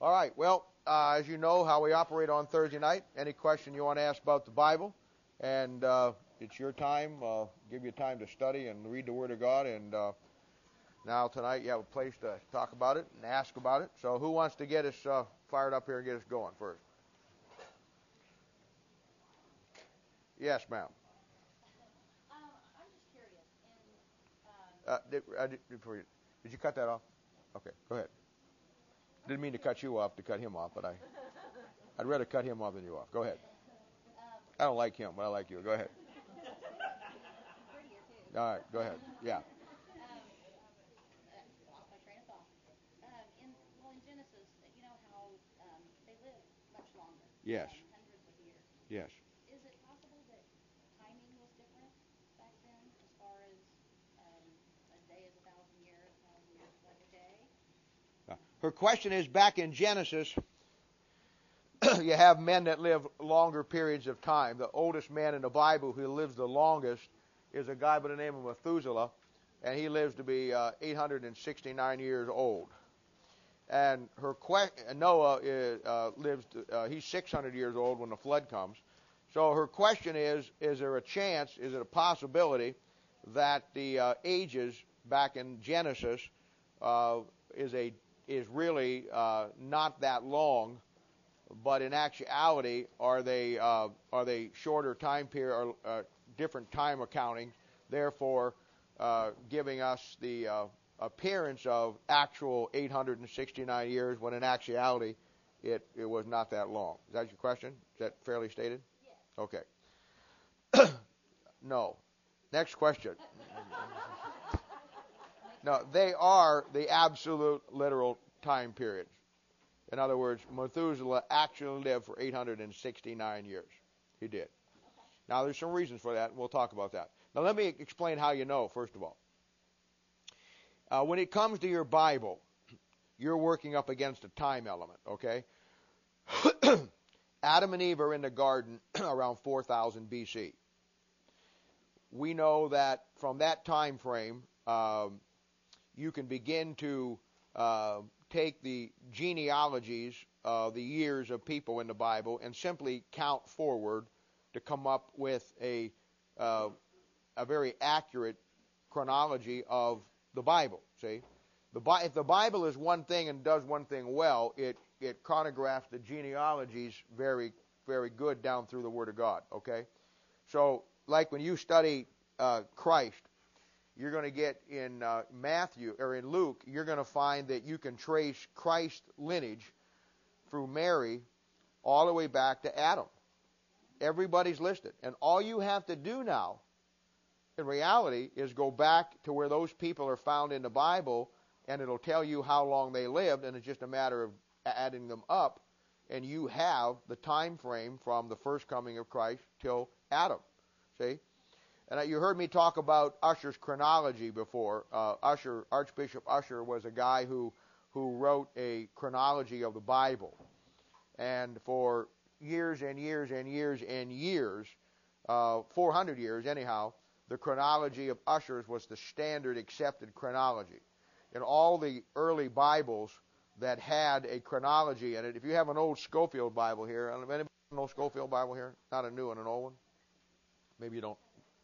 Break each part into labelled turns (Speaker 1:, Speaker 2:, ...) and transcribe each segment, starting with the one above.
Speaker 1: All right. Well, as you know how we operate on Thursday night, any question you want to ask about the Bible, and it's your time. Give you time to study and read the Word of God. And now tonight you have a place to talk about it and ask about it. So who wants to get us fired up here and get us going first? Yes, ma'am.
Speaker 2: I'm just curious.
Speaker 1: Did you cut that off? Okay, go ahead. Didn't mean to cut you off to cut him off, but I'd rather cut him off than you off. Go ahead. I don't like him, but I like you. Go ahead.
Speaker 2: Prettier too.
Speaker 1: All right, go ahead. Yeah.
Speaker 2: Lost my train of thought. In Genesis, you know how they live much longer.
Speaker 1: Yes.
Speaker 2: Hundreds of years.
Speaker 1: Yes.
Speaker 2: Is it possible that timing was different back then, as far as a day is 1,000 years, 1,000 years is like a day?
Speaker 1: Her question is, back in Genesis, you have men that live longer periods of time. The oldest man in the Bible who lives the longest is a guy by the name of Methuselah, and he lives to be 869 years old. And Noah he's 600 years old when the flood comes. So her question is there a chance, is it a possibility that the ages back in Genesis is really not that long, but in actuality are they shorter time period or different time accounting, therefore giving us the appearance of actual 869 years when in actuality it was not that long. Is that your question? Is that fairly stated?
Speaker 2: Yes.
Speaker 1: Okay. No. Next question. No, they are the absolute literal time periods. In other words, Methuselah actually lived for 869 years. He did. Now, there's some reasons for that, and we'll talk about that. Now, let me explain how you know, first of all. When it comes to your Bible, you're working up against a time element, okay? Adam and Eve are in the garden around 4000 BC. We know that from that time frame, you can begin to take the genealogies of the years of people in the Bible and simply count forward to come up with a very accurate chronology of the Bible. See, if the Bible is one thing and does one thing well, it chronographs the genealogies very, very good down through the Word of God. Okay, so like when you study Christ, you're going to get in Matthew or in Luke, you're going to find that you can trace Christ's lineage through Mary all the way back to Adam. Everybody's listed. And all you have to do now, in reality, is go back to where those people are found in the Bible, and it'll tell you how long they lived, and it's just a matter of adding them up, and you have the time frame from the first coming of Christ till Adam. See? And you heard me talk about Ussher's chronology before. Archbishop Ussher was a guy who wrote a chronology of the Bible. And for years and years and years and years, 400 years anyhow, the chronology of Ussher's was the standard accepted chronology. In all the early Bibles that had a chronology in it, if you have an old Scofield Bible here, anybody have an old Scofield Bible here? Not a new one, an old one? Maybe you don't.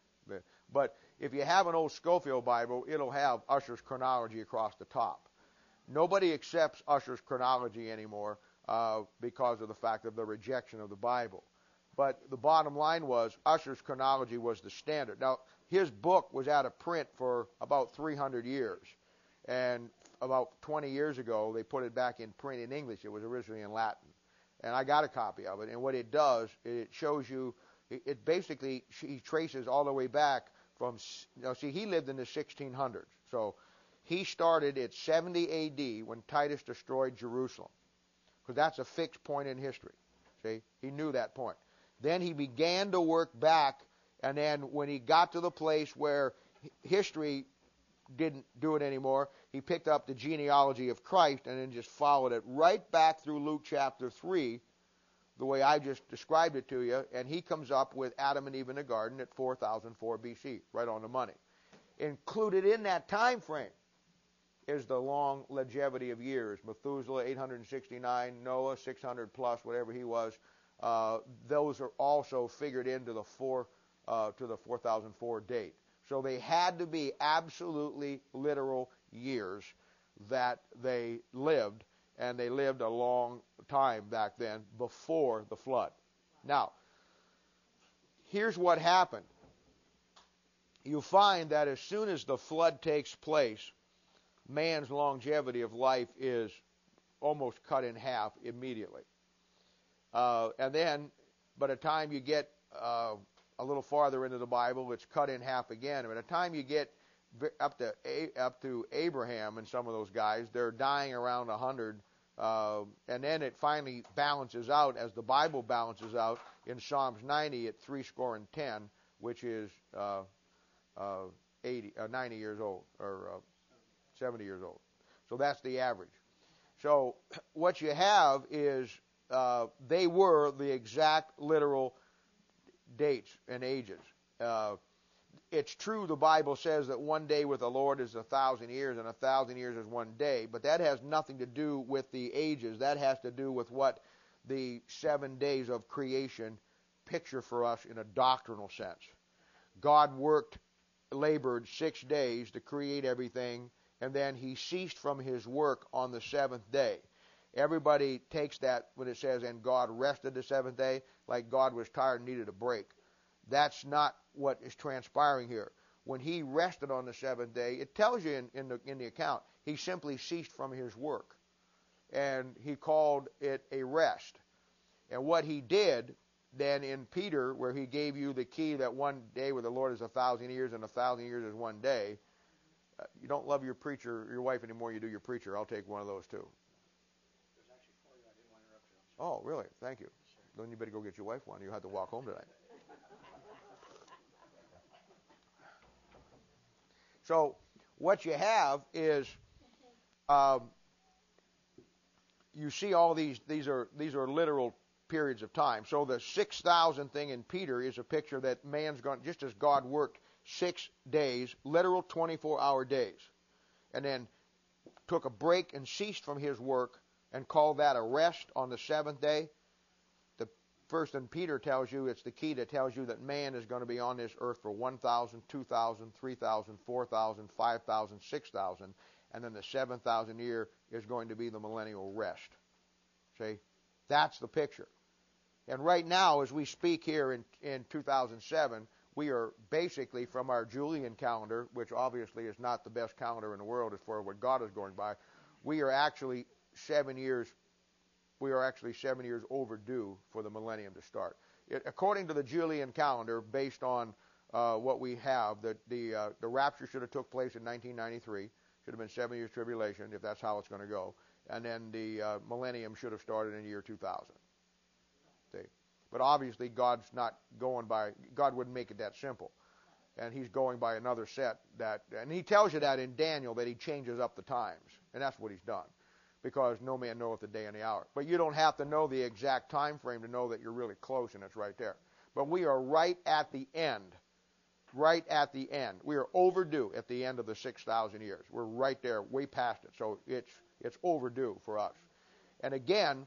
Speaker 1: But if you have an old Scofield Bible, it'll have Ussher's chronology across the top. Nobody accepts Ussher's chronology anymore because of the fact of the rejection of the Bible. But the bottom line was Ussher's chronology was the standard. Now, his book was out of print for about 300 years. And about 20 years ago, they put it back in print in English. It was originally in Latin. And I got a copy of it. And what it does, it shows you, it basically, he traces all the way back from, he lived in the 1600s. So he started at 70 A.D. when Titus destroyed Jerusalem. Because that's a fixed point in history. See, he knew that point. Then he began to work back, and then when he got to the place where history didn't do it anymore, he picked up the genealogy of Christ and then just followed it right back through Luke chapter 3, the way I just described it to you, and he comes up with Adam and Eve in the garden at 4004 BC, right on the money. Included in that time frame is the long longevity of years. Methuselah, 869, Noah, 600 plus, whatever he was. Those are also figured into the 4004 date. So they had to be absolutely literal years that they lived, and they lived a long time back then before the flood. Now, here's what happened. You find that as soon as the flood takes place, man's longevity of life is almost cut in half immediately. And then, by the time you get a little farther into the Bible, it's cut in half again. And by the time you get up to Abraham and some of those guys, they're dying around 100. And then it finally balances out, as the Bible balances out in Psalms 90 at 70, which is 90 years old, or 70 years old. So that's the average. So what you have is they were the exact literal dates and ages. It's true the Bible says that one day with the Lord is 1,000 years, and 1,000 years is one day, but that has nothing to do with the ages. That has to do with what the 7 days of creation picture for us in a doctrinal sense. God labored 6 days to create everything, and then he ceased from his work on the seventh day. Everybody takes that when it says, and God rested the seventh day, like God was tired and needed a break. That's not what is transpiring here. When he rested on the seventh day, it tells you in the account, he simply ceased from his work. And he called it a rest. And what he did then in Peter, where he gave you the key that one day with the Lord is 1,000 years and 1,000 years is one day, you don't love your wife anymore, you do your preacher. I'll take one of those too.
Speaker 3: There's actually 4 of you. I didn't want to interrupt you.
Speaker 1: Oh, really? Thank you. Then you better go get your wife one. You'll have to walk home tonight. So what you have is you see all these are literal periods of time. So the 6,000 thing in Peter is a picture that man's gone, just as God worked 6 days, literal 24-hour days, and then took a break and ceased from his work and called that a rest on the seventh day. The first in Peter tells you, it's the key that tells you that man is going to be on this earth for 1,000, 2,000, 3,000, 4,000, 5,000, 6,000, and then the 7,000 year is going to be the millennial rest. See? That's the picture. And right now, as we speak here in 2007, we are basically from our Julian calendar, which obviously is not the best calendar in the world as far as what God is going by, we are actually 7 years overdue for the millennium to start. According to the Julian calendar, based on what we have, the rapture should have took place in 1993, should have been 7 years tribulation, if that's how it's going to go, and then the millennium should have started in the year 2000. See? But obviously God wouldn't make it that simple. And he's going by another set and he tells you that in Daniel, that he changes up the times. And that's what he's done. Because no man knoweth the day and the hour. But you don't have to know the exact time frame to know that you're really close and it's right there. But we are right at the end. Right at the end. We are overdue at the end of the 6,000 years. We're right there, way past it. So it's overdue for us. And again,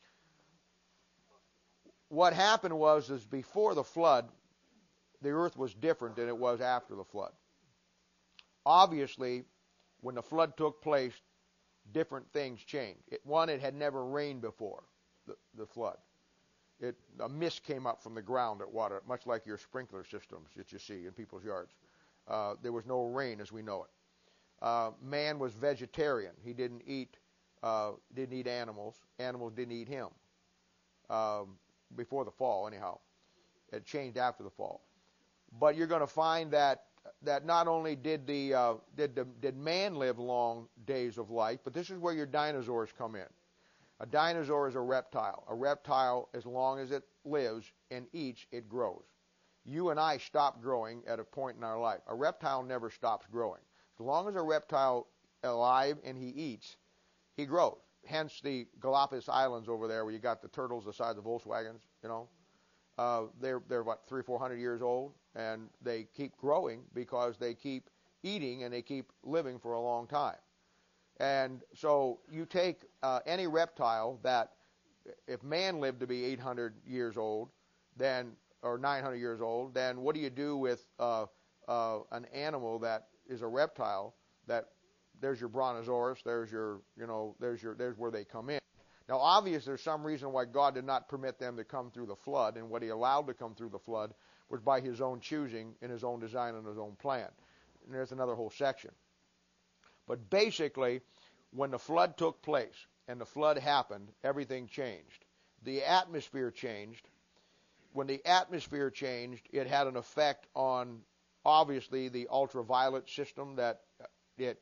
Speaker 1: what happened was before the flood, the earth was different than it was after the flood. Obviously, when the flood took place, different things changed. It had never rained before the flood. A mist came up from the ground at water, much like your sprinkler systems that you see in people's yards. There was no rain as we know it. Man was vegetarian. He didn't eat animals. Animals didn't eat him. Before the fall, anyhow. It changed after the fall. But you're going to find that not only did man live long days of life, but this is where your dinosaurs come in. A dinosaur is a reptile. A reptile, as long as it lives and eats, it grows. You and I stop growing at a point in our life. A reptile never stops growing. As long as a reptile is alive and he eats, he grows. Hence the Galapagos Islands over there, where you got the turtles the size of Volkswagens, they're what, 300 or 400 years old, and they keep growing because they keep eating and they keep living for a long time. And so you take any reptile that, if man lived to be 800 years old, then, or 900 years old, then what do you do with an animal that is a reptile? That there's your brontosaurus, there's where they come in. Now, obviously, there's some reason why God did not permit them to come through the flood, and what He allowed to come through the flood was by His own choosing, in His own design, and His own plan. And there's another whole section. But basically, when the flood took place and the flood happened, everything changed. The atmosphere changed. When the atmosphere changed, it had an effect on, obviously, the ultraviolet system that it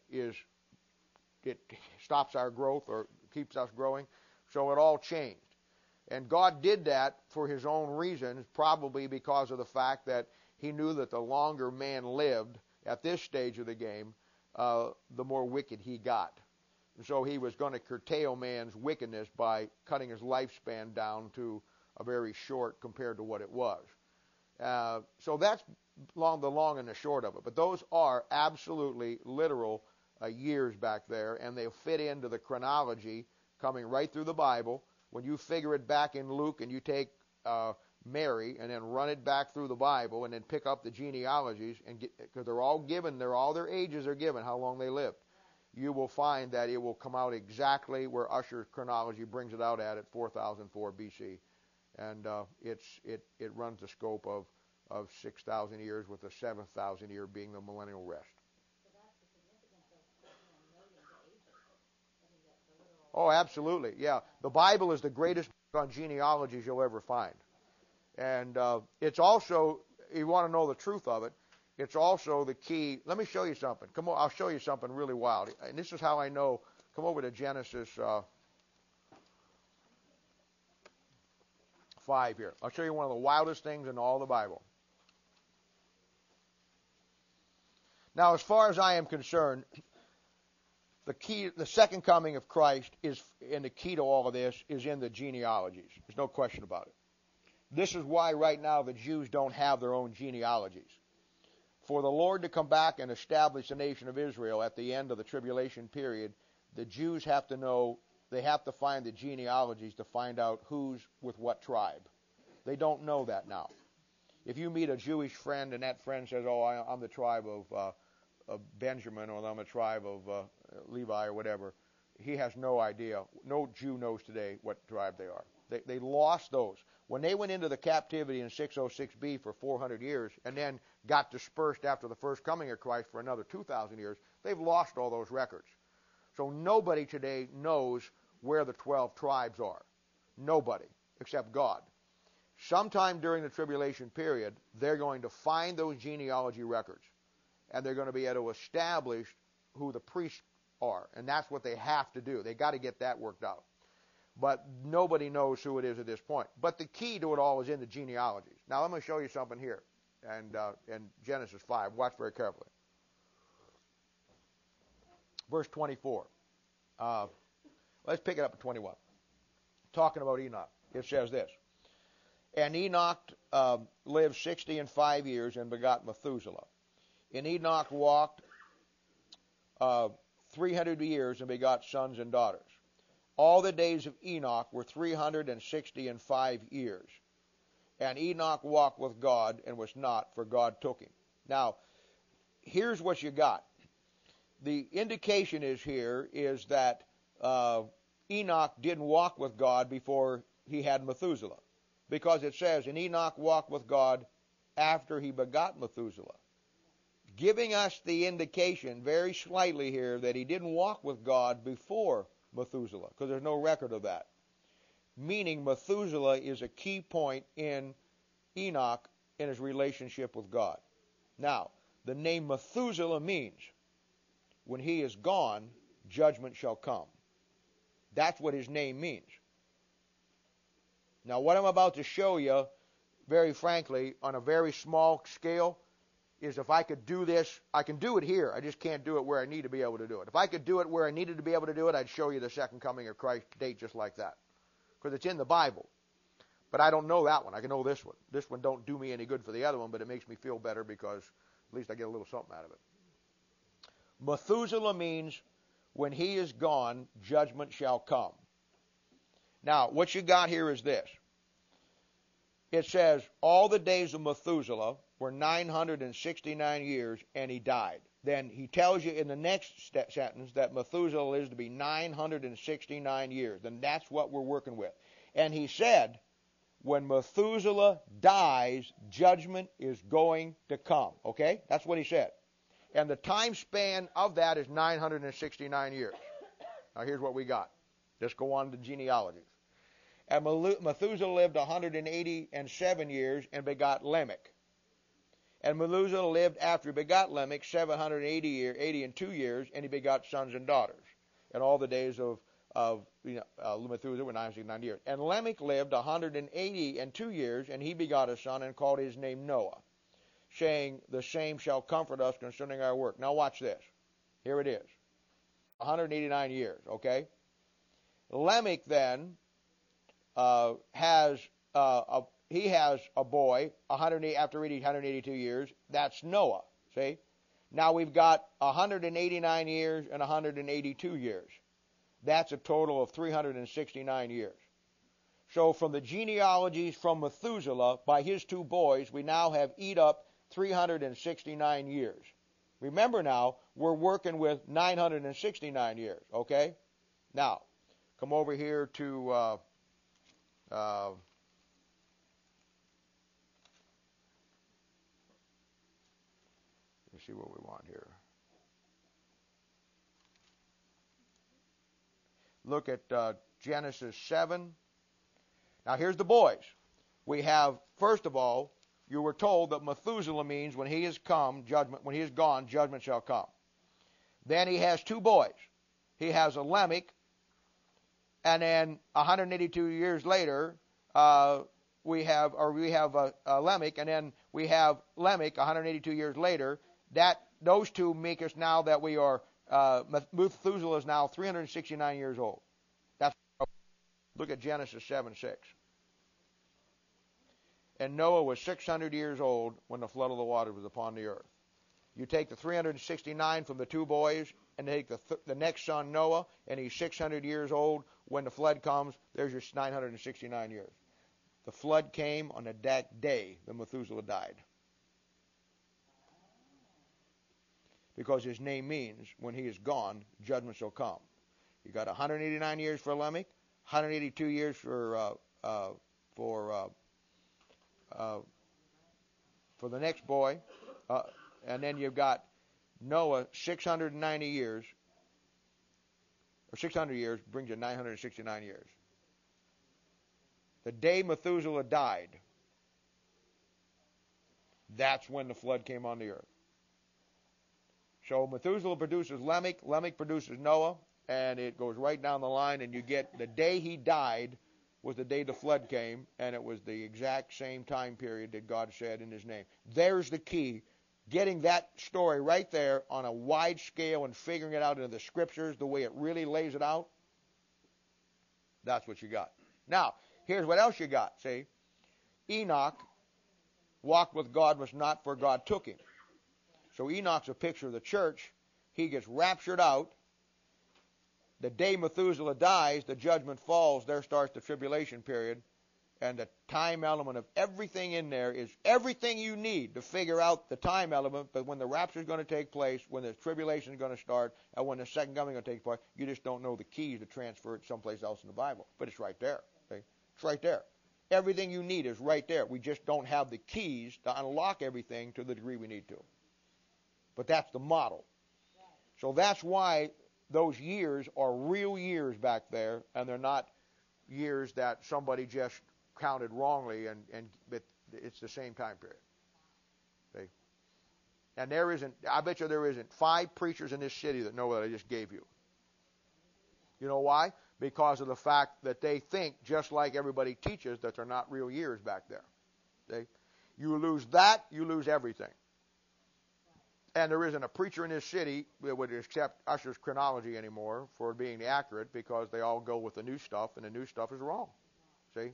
Speaker 1: stops our growth or keeps us growing. So it all changed. And God did that for His own reasons, probably because of the fact that He knew that the longer man lived at this stage of the game, the more wicked he got. And so He was going to curtail man's wickedness by cutting his lifespan down to a very short compared to what it was. So that's the long and the short of it. But those are absolutely literal years back there, and they fit into the chronology coming right through the Bible. When you figure it back in Luke and you take Mary and then run it back through the Bible and then pick up the genealogies, and because they're all given, all their ages are given, how long they lived, you will find that it will come out exactly where Ussher's chronology brings it out at 4004 BC. And it runs the scope of 6,000 years, with the 7,000 year being the millennial rest.
Speaker 2: So that's the significance of noting the ages. I mean, the literal.
Speaker 1: Oh, absolutely, yeah. The Bible is the greatest book on genealogies you'll ever find. And it's also, you want to know the truth of it, it's also the key. Let me show you something. Come on, I'll show you something really wild. And this is how I know. Come over to Genesis 5 here. I'll show you one of the wildest things in all the Bible. Now, as far as I am concerned, the second coming of Christ is, and the key to all of this is in the genealogies. There's no question about it. This is why right now the Jews don't have their own genealogies. For the Lord to come back and establish the nation of Israel at the end of the tribulation period, the Jews have to know, they have to find the genealogies to find out who's with what tribe. They don't know that now. If you meet a Jewish friend and that friend says, oh, I'm the tribe of Benjamin, or I'm a tribe of Levi or whatever, he has no idea. No Jew knows today what tribe they are. They lost those. When they went into the captivity in 606B for 400 years and then got dispersed after the first coming of Christ for another 2,000 years, they've lost all those records. So nobody today knows where the 12 tribes are. Nobody, except God. Sometime during the tribulation period, they're going to find those genealogy records, and they're going to be able to establish who the priests are, and that's what they have to do. They got to get that worked out. But nobody knows who it is at this point. But the key to it all is in the genealogies. Now, I'm going to show you something here, and in Genesis 5. Watch very carefully. Verse 24. Let's pick it up at 21. Talking about Enoch. It says this. And Enoch lived 65 years and begot Methuselah. And Enoch walked 300 years and begot sons and daughters. All the days of Enoch were 365 years. And Enoch walked with God and was not, for God took him. Now, here's what you got. The indication is that Enoch didn't walk with God before he had Methuselah. Because it says, and Enoch walked with God after he begot Methuselah. Giving us the indication very slightly here that he didn't walk with God before Methuselah, because there's no record of that. Meaning Methuselah is a key point in Enoch in his relationship with God. Now, the name Methuselah means, when he is gone, judgment shall come. That's what his name means. Now, what I'm about to show you, very frankly, on a very small scale, is if I could do this, I can do it here. I just can't do it where I need to be able to do it. If I could do it where I needed to be able to do it, I'd show you the second coming of Christ date just like that. Because it's in the Bible. But I don't know that one. I can know this one. This one don't do me any good for the other one, but it makes me feel better because at least I get a little something out of it. Methuselah means when he is gone, judgment shall come. Now, what you got here is this. It says, all the days of Methuselah were 969 years, and he died. Then he tells you in the next sentence that Methuselah is to be 969 years. And that's what we're working with. And he said, when Methuselah dies, judgment is going to come. Okay? That's what he said. And the time span of that is 969 years. Now here's what we got. Let's go on to genealogies. And Methuselah lived 187 years and begot Lamech. And Methuselah lived after he begot Lamech 782 years, and he begot sons and daughters. And all the days of Methuselah were 969 years. And Lamech lived 182 years, and he begot a son and called his name Noah, saying, the same shall comfort us concerning our work. Now watch this. Here it is. 189 years, okay? Lamech then has a boy after 182 years. That's Noah. See? Now we've got 189 years and 182 years. That's a total of 369 years. So from the genealogies from Methuselah by his two boys, we now have eat up 369 years. Remember now, we're working with 969 years, okay? Now, come over here to let's see what we want here. Look at Genesis 7. Now here's the boys. We have, first of all, you were told that Methuselah means when he is gone, judgment shall come. Then he has two boys. He has a Lamech, and then 182 years later, we have a Lamech, and then we have Lamech 182 years later. Those two make us now that we are Methuselah is now 369 years old. Look at Genesis 7:6. And Noah was 600 years old when the flood of the waters was upon the earth. You take the 369 from the two boys and take the next son, Noah, and he's 600 years old. When the flood comes, there's your 969 years. The flood came on the day that Methuselah died. Because his name means, when he is gone, judgment shall come. You got 189 years for Lamech, 182 years for the next boy, and then you've got Noah 690 years, or 600 years brings you 969 years. The day Methuselah died, that's when the flood came on the earth. So Methuselah produces Lamech, Lamech produces Noah, and it goes right down the line, and you get the day he died was the day the flood came, and it was the exact same time period that God said in his name. There's the key. Getting that story right there on a wide scale and figuring it out into the scriptures the way it really lays it out, that's what you got. Now, here's what else you got, see? Enoch walked with God, was not, for God took him. So Enoch's a picture of the church. He gets raptured out. The day Methuselah dies, the judgment falls. There starts the tribulation period. And the time element of everything in there is everything you need to figure out the time element. But when the rapture is going to take place, when the tribulation is going to start, and when the second coming is going to take place, you just don't know the keys to transfer it someplace else in the Bible. But it's right there. Okay? It's right there. Everything you need is right there. We just don't have the keys to unlock everything to the degree we need to. But that's the model. So that's why those years are real years back there, and they're not years that somebody just counted wrongly, but it's the same time period. See? And I bet you there isn't 5 preachers in this city that know what I just gave you. You know why? Because of the fact that they think, just like everybody teaches, that they're not real years back there. See? You lose that, you lose everything. And there isn't a preacher in this city that would accept Usher's chronology anymore for being accurate, because they all go with the new stuff, and the new stuff is wrong. See?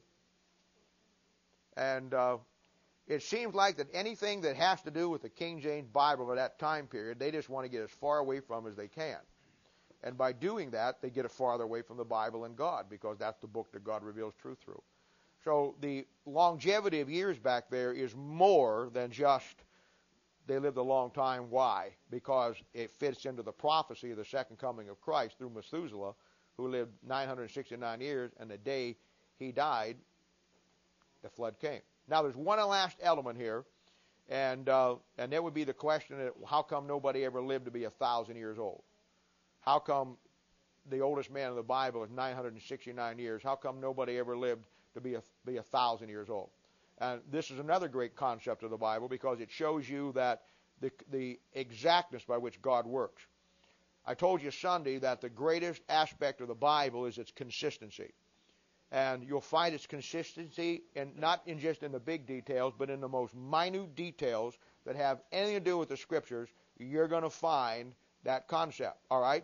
Speaker 1: And it seems like that anything that has to do with the King James Bible of that time period, they just want to get as far away from as they can. And by doing that, they get farther away from the Bible and God, because that's the book that God reveals truth through. So the longevity of years back there is more than just they lived a long time. Why? Because it fits into the prophecy of the second coming of Christ through Methuselah, who lived 969 years, and the day he died, the flood came. Now, there's one last element here, and that would be the question: how come nobody ever lived to be 1,000 years old? How come the oldest man in the Bible is 969 years? How come nobody ever lived to be 1,000 years old? And this is another great concept of the Bible, because it shows you that the exactness by which God works. I told you Sunday that the greatest aspect of the Bible is its consistency. And you'll find its consistency not just in the big details, but in the most minute details that have anything to do with the Scriptures. You're going to find that concept. All right?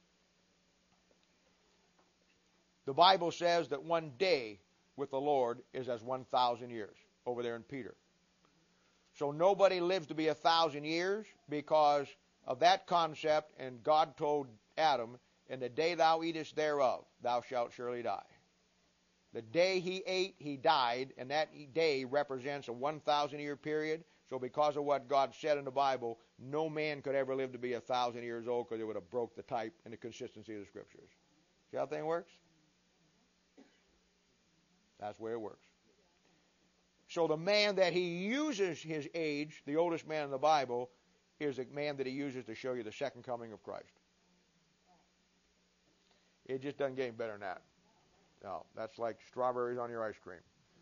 Speaker 1: The Bible says that one day with the Lord is as 1,000 years, over there in Peter. So nobody lives to be 1,000 years because of that concept, and God told Adam, "In the day thou eatest thereof, thou shalt surely die." The day he ate, he died, and that day represents a 1,000-year period. So because of what God said in the Bible, no man could ever live to be 1,000 years old, because it would have broke the type and the consistency of the Scriptures. See how the thing works? That's the way it works. So the man that he uses his age, the oldest man in the Bible, is a man that he uses to show you the second coming of Christ. It just doesn't get any better than that. No, that's like strawberries on your ice cream.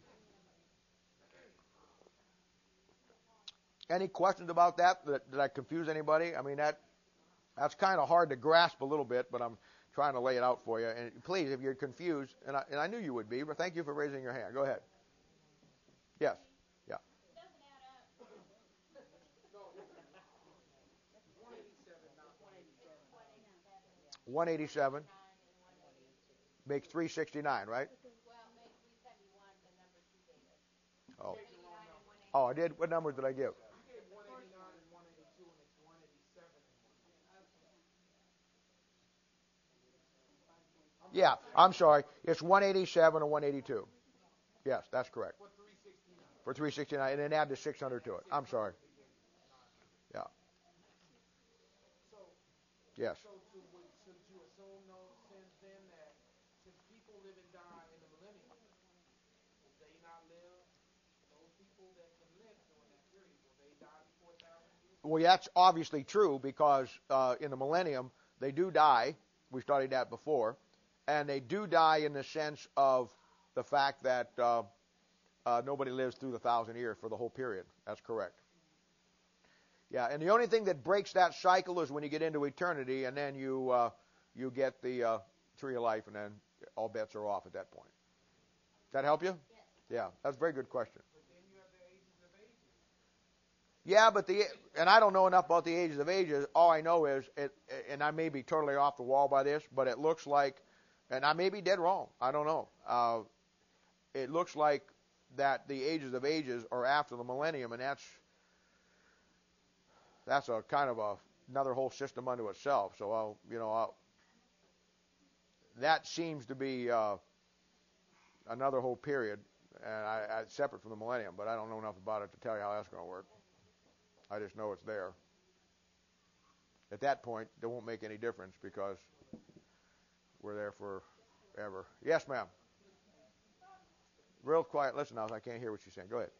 Speaker 1: Any questions about that? Did I confuse anybody? I mean, that's kind of hard to grasp a little bit, but I'm trying to lay it out for you. And please, if you're confused, and I knew you would be, but thank you for raising your hand. Go ahead. Yes. Yeah. 187 makes 369, right? Oh. Oh, I did. What numbers did I give? Yeah, I'm sorry. It's 187 and 182. Yes, that's correct. For 369, and then add the 600 to it. I'm sorry. Yeah. Yes.
Speaker 4: So should you assume, though, since then, that since people live and die in the millennium, will they not live? Those people that can live during that period, will they die before 1,000 years?
Speaker 1: Well, that's obviously true, because in the millennium, they do die. We studied that before. And they do die in the sense of the fact that nobody lives through the 1,000 years for the whole period. That's correct. Yeah, and the only thing that breaks that cycle is when you get into eternity, and then you get the tree of life, and then all bets are off at that point. Does that help you?
Speaker 2: Yes.
Speaker 1: Yeah, that's a very good question.
Speaker 4: But then you have the ages of ages.
Speaker 1: Yeah, but and I don't know enough about the ages of ages. All I know is, and I may be totally off the wall by this, but it looks like, and I may be dead wrong, I don't know. It looks like that the ages of ages are after the millennium, and that's a kind of another whole system unto itself. So that seems to be another whole period, and separate from the millennium. But I don't know enough about it to tell you how that's going to work. I just know it's there. At that point, it won't make any difference, because we're there forever. Yes, ma'am. Real quiet. Listen now, I can't hear what you're saying. Go ahead.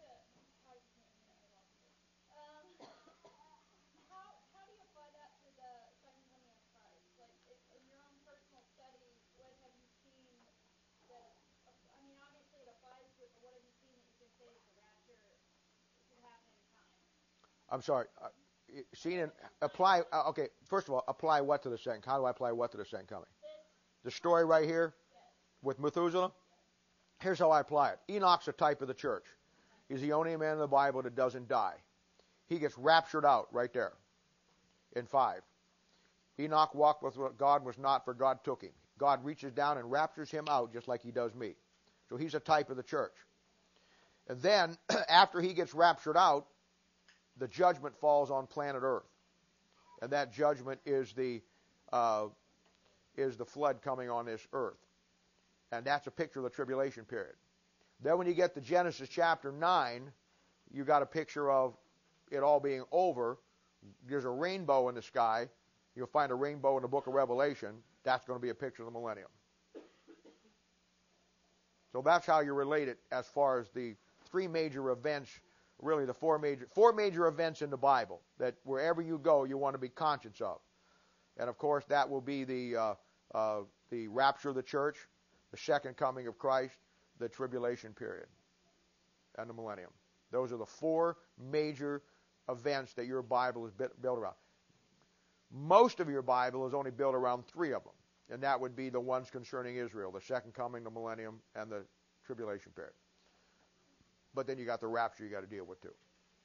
Speaker 2: How do you apply that to the second coming of Christ? Like, in your own personal study, what have you seen that, I mean, obviously it applies to it, but what have you seen that you can say that the rapture could happen anytime?
Speaker 1: I'm sorry. Apply. Okay. First of all, apply what to the second? How do I apply what to the second coming? The story right here with Methuselah. Here's how I apply it. Enoch's a type of the church. He's the only man in the Bible that doesn't die. He gets raptured out right there in 5. Enoch walked with what God was not, for God took him. God reaches down and raptures him out just like he does me. So he's a type of the church. And then, after he gets raptured out, the judgment falls on planet Earth. And that judgment is the is the flood coming on this earth. And that's a picture of the tribulation period. Then when you get to Genesis chapter 9, you got a picture of it all being over. There's a rainbow in the sky. You'll find a rainbow in the book of Revelation. That's going to be a picture of the millennium. So that's how you relate it as far as the three major events, really the four major events in the Bible that wherever you go, you want to be conscious of. And of course, that will be the rapture of the church, the second coming of Christ, the tribulation period, and the millennium. Those are the four major events that your Bible is built around. Most of your Bible is only built around three of them, and that would be the ones concerning Israel, the second coming, the millennium, and the tribulation period. But then you got the rapture you got to deal with too.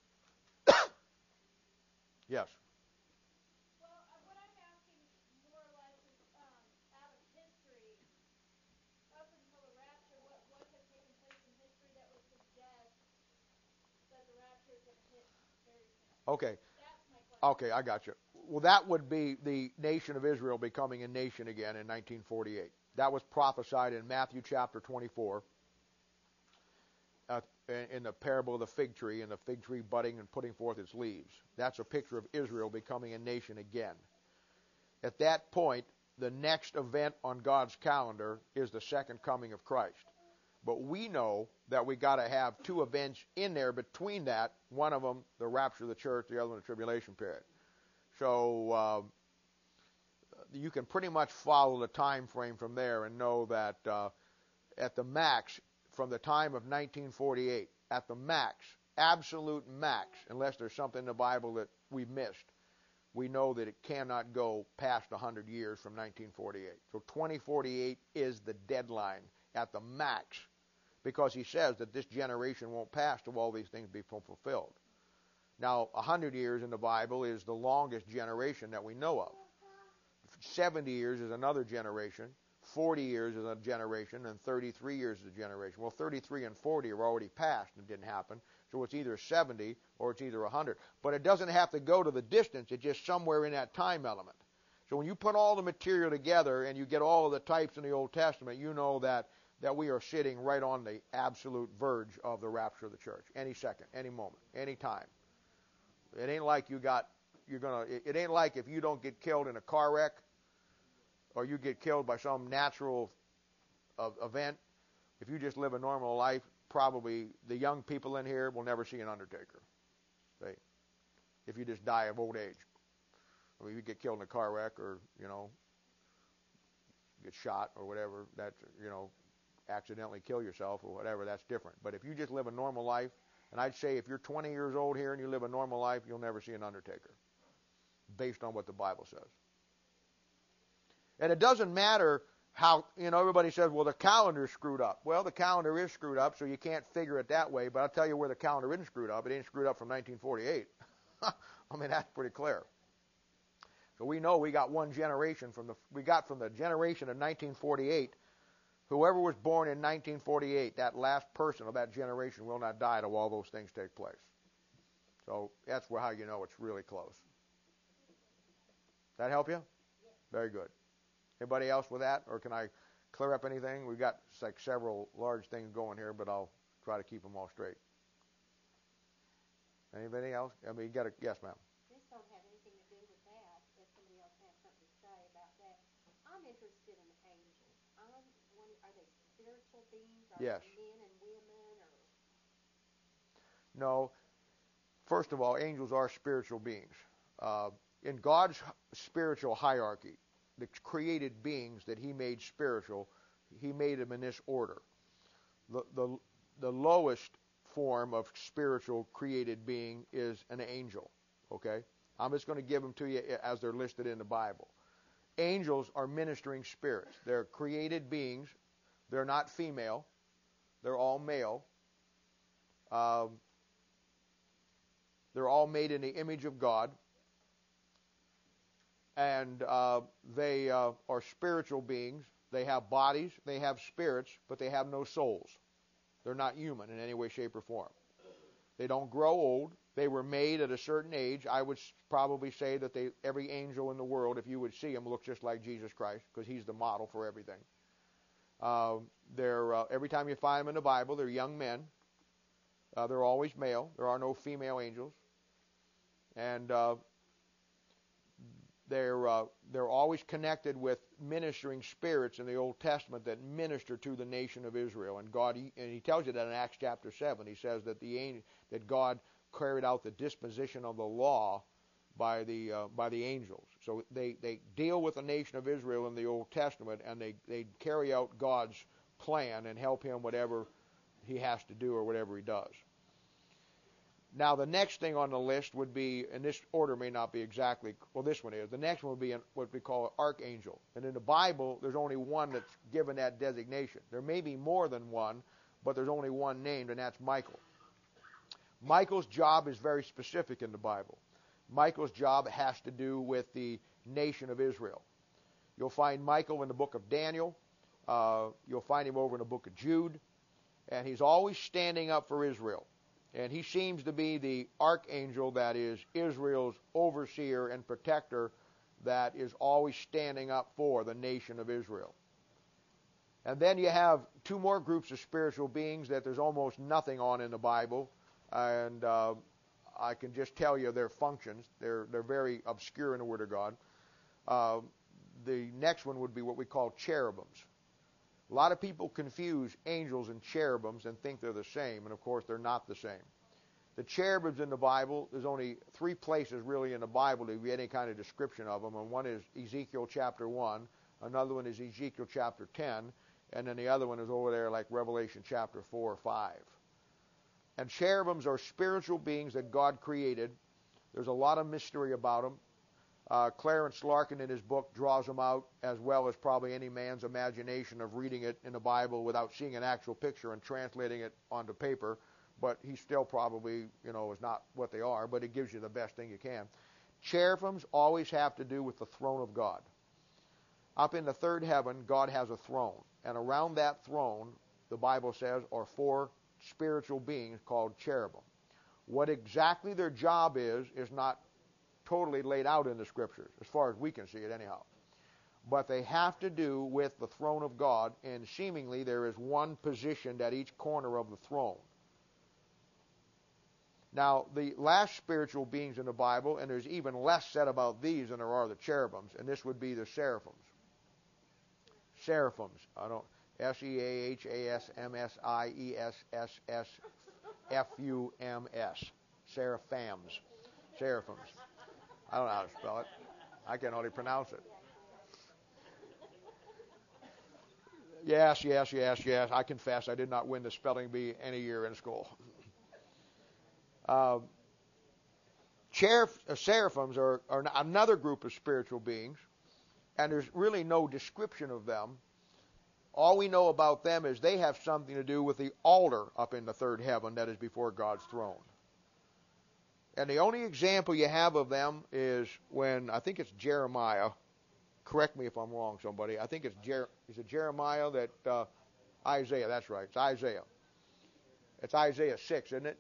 Speaker 1: Yes.
Speaker 2: Well, what I'm asking more or less is out of history, up until the rapture, what has taken place in history that would suggest that the rapture is going to hit very soon?
Speaker 1: Okay.
Speaker 2: That's my question.
Speaker 1: Okay, I got you. Well, that would be the nation of Israel becoming a nation again in 1948. That was prophesied in Matthew chapter 24 in the parable of the fig tree, and the fig tree budding and putting forth its leaves. That's a picture of Israel becoming a nation again. At that point, the next event on God's calendar is the second coming of Christ. But we know that we got to have two events in there between that. One of them, the rapture of the church, the other one, the tribulation period. So you can pretty much follow the time frame from there and know that at the max, from the time of 1948, at the max, absolute max, unless there's something in the Bible that we've missed, we know that it cannot go past 100 years from 1948. So 2048 is the deadline at the max, because he says that this generation won't pass till all these things be fulfilled. Now, 100 years in the Bible is the longest generation that we know of. 70 years is another generation. 40 years is a generation, and 33 years is a generation. Well, 33 and 40 are already passed and didn't happen, so it's either 70 or it's either 100. But it doesn't have to go to the distance. It's just somewhere in that time element. So when you put all the material together and you get all of the types in the Old Testament, you know that we are sitting right on the absolute verge of the rapture of the church. Any second, any moment, any time. It ain't like it ain't like if you don't get killed in a car wreck or you get killed by some natural event. If you just live a normal life, probably the young people in here will never see an undertaker. See? If you just die of old age. I mean, you get killed in a car wreck or, get shot or whatever, that's, accidentally kill yourself or whatever, that's different. But if you just live a normal life, and I'd say if you're 20 years old here and you live a normal life, you'll never see an undertaker, based on what the Bible says. And it doesn't matter how, everybody says, well, the calendar's screwed up. Well, the calendar is screwed up, so you can't figure it that way, but I'll tell you where the calendar isn't screwed up. It ain't screwed up from 1948. I mean, that's pretty clear. So we know we got one generation from the generation of 1948. Whoever was born in 1948, that last person of that generation will not die till all those things take place. So that's how you know it's really close. That help you? Very good. Anybody else with that, or can I clear up anything? We've got several large things going here, but I'll try to keep them all straight. Anybody else? I mean, yes, ma'am.
Speaker 5: This don't have anything to do with that. If somebody else has something to say about that, I'm interested in angels. Are they spiritual beings? Are
Speaker 1: Yes.
Speaker 5: they men and women? Or?
Speaker 1: No. First of all, angels are spiritual beings. In God's spiritual hierarchy, the created beings that He made spiritual, He made them in this order. The lowest form of spiritual created being is an angel. Okay? I'm just going to give them to you as they're listed in the Bible. Angels are ministering spirits. They're created beings. They're not female. They're all male. They're all made in the image of God. And they are spiritual beings. They have bodies. They have spirits, but they have no souls. They're not human in any way, shape, or form. They don't grow old. They were made at a certain age. I would probably say that every angel in the world, if you would see him, looks just like Jesus Christ, because he's the model for everything. Every time you find them in the Bible, they're young men. They're always male. There are no female angels. And they're always connected with ministering spirits in the Old Testament that minister to the nation of Israel. And he tells you that in Acts chapter 7. He says that that God carried out the disposition of the law by the angels. So they deal with the nation of Israel in the Old Testament, and they carry out God's plan and help him whatever he has to do or whatever he does. Now, the next thing on the list would be, and this order may not be exactly, well, this one is. The next one would be what we call an archangel. And in the Bible, there's only one that's given that designation. There may be more than one, but there's only one named, and that's Michael. Michael's job is very specific in the Bible. Michael's job has to do with the nation of Israel. You'll find Michael in the book of Daniel. You'll find him over in the book of Jude. And he's always standing up for Israel. And he seems to be the archangel that is Israel's overseer and protector that is always standing up for the nation of Israel. And then you have two more groups of spiritual beings that there's almost nothing on in the Bible. And I can just tell you their functions. They're very obscure in the Word of God. The next one would be what we call cherubims. A lot of people confuse angels and cherubims and think they're the same, and of course they're not the same. The cherubims in the Bible, there's only 3 places really in the Bible to get any kind of description of them, and one is Ezekiel chapter 1, another one is Ezekiel chapter 10, and then the other one is over there like Revelation chapter 4 or 5. And cherubims are spiritual beings that God created. There's a lot of mystery about them. Clarence Larkin in his book draws them out, as well as probably any man's imagination of reading it in the Bible without seeing an actual picture and translating it onto paper. But he still probably, is not what they are, but it gives you the best thing you can. Cherubims always have to do with the throne of God. Up in the third heaven, God has a throne. And around that throne, the Bible says, are 4 spiritual beings called cherubim. What exactly their job is not totally laid out in the Scriptures, as far as we can see it anyhow. But they have to do with the throne of God, and seemingly there is one positioned at each corner of the throne. Now, the last spiritual beings in the Bible, and there's even less said about these than there are the cherubims, and this would be the seraphims. Seraphims. S-E-A-H-A-S-M-S-I-E-S-S-S-F-U-M-S. Seraphims. Seraphims. I don't know how to spell it. I can only pronounce it. Yes. I confess I did not win the spelling bee any year in school. Seraphims are another group of spiritual beings, and there's really no description of them. All we know about them is they have something to do with the altar up in the third heaven that is before God's throne. And the only example you have of them is when, I think it's Jeremiah. Correct me if I'm wrong, somebody. I think is it Jeremiah that, Isaiah, that's right. It's Isaiah. It's Isaiah 6, isn't it?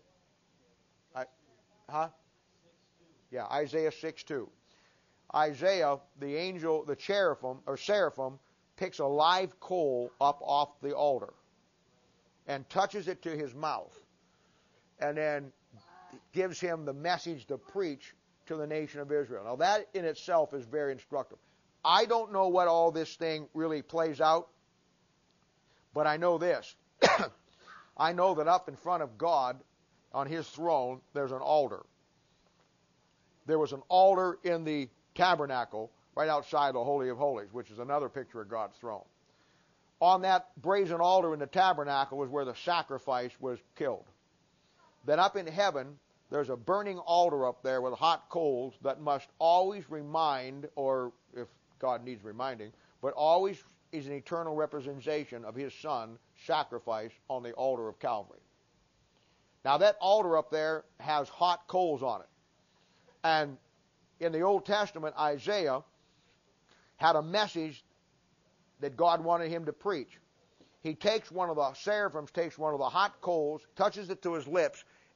Speaker 1: Yeah, Isaiah 6:2. Isaiah, the angel, the seraphim, picks a live coal up off the altar and touches it to his mouth, and then gives him the message to preach to the nation of Israel. Now that in itself is very instructive. I don't know what all this thing really plays out, but I know this. I know that up in front of God on his throne there's an altar. There was an altar in the tabernacle right outside the Holy of Holies, which is another picture of God's throne. On that brazen altar in the tabernacle was where the sacrifice was killed. Then up in heaven, there's a burning altar up there with hot coals that must always remind, or if God needs reminding, but always is an eternal representation of his Son sacrificed on the altar of Calvary. Now that altar up there has hot coals on it. And in the Old Testament, Isaiah had a message that God wanted him to preach. He takes one of the seraphims, takes one of the hot coals, touches it to his lips,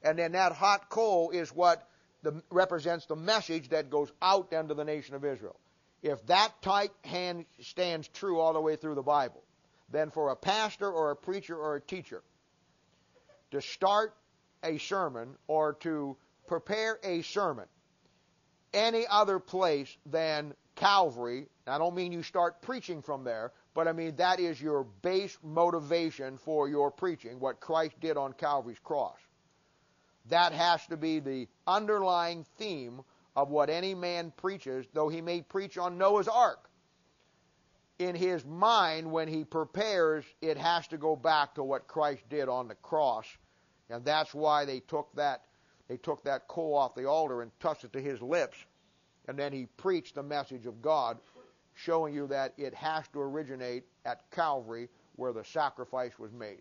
Speaker 1: and then that hot coal is what represents the message that goes out then to the nation of Israel. If that type hand stands true all the way through the Bible, then for a pastor or a preacher or a teacher to start a sermon or to prepare a sermon any other place than Calvary, I don't mean you start preaching from there, but I mean that is your base motivation for your preaching, what Christ did on Calvary's cross. That has to be the underlying theme of what any man preaches, though he may preach on Noah's Ark. In his mind, when he prepares, it has to go back to what Christ did on the cross. And that's why they took that coal off the altar and touched it to his lips. And then he preached the message of God, showing you that it has to originate at Calvary where the sacrifice was made.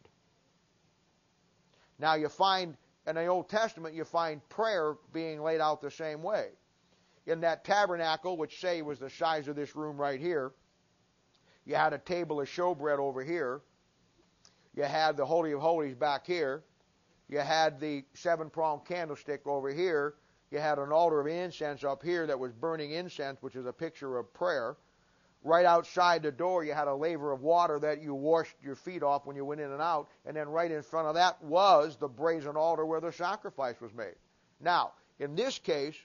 Speaker 1: Now you find, in the Old Testament, you find prayer being laid out the same way. In that tabernacle, which say was the size of this room right here, you had a table of showbread over here. You had the Holy of Holies back here. You had the 7-pronged candlestick over here. You had an altar of incense up here that was burning incense, which is a picture of prayer. Right outside the door, you had a laver of water that you washed your feet off when you went in and out. And then right in front of that was the brazen altar where the sacrifice was made. Now, in this case,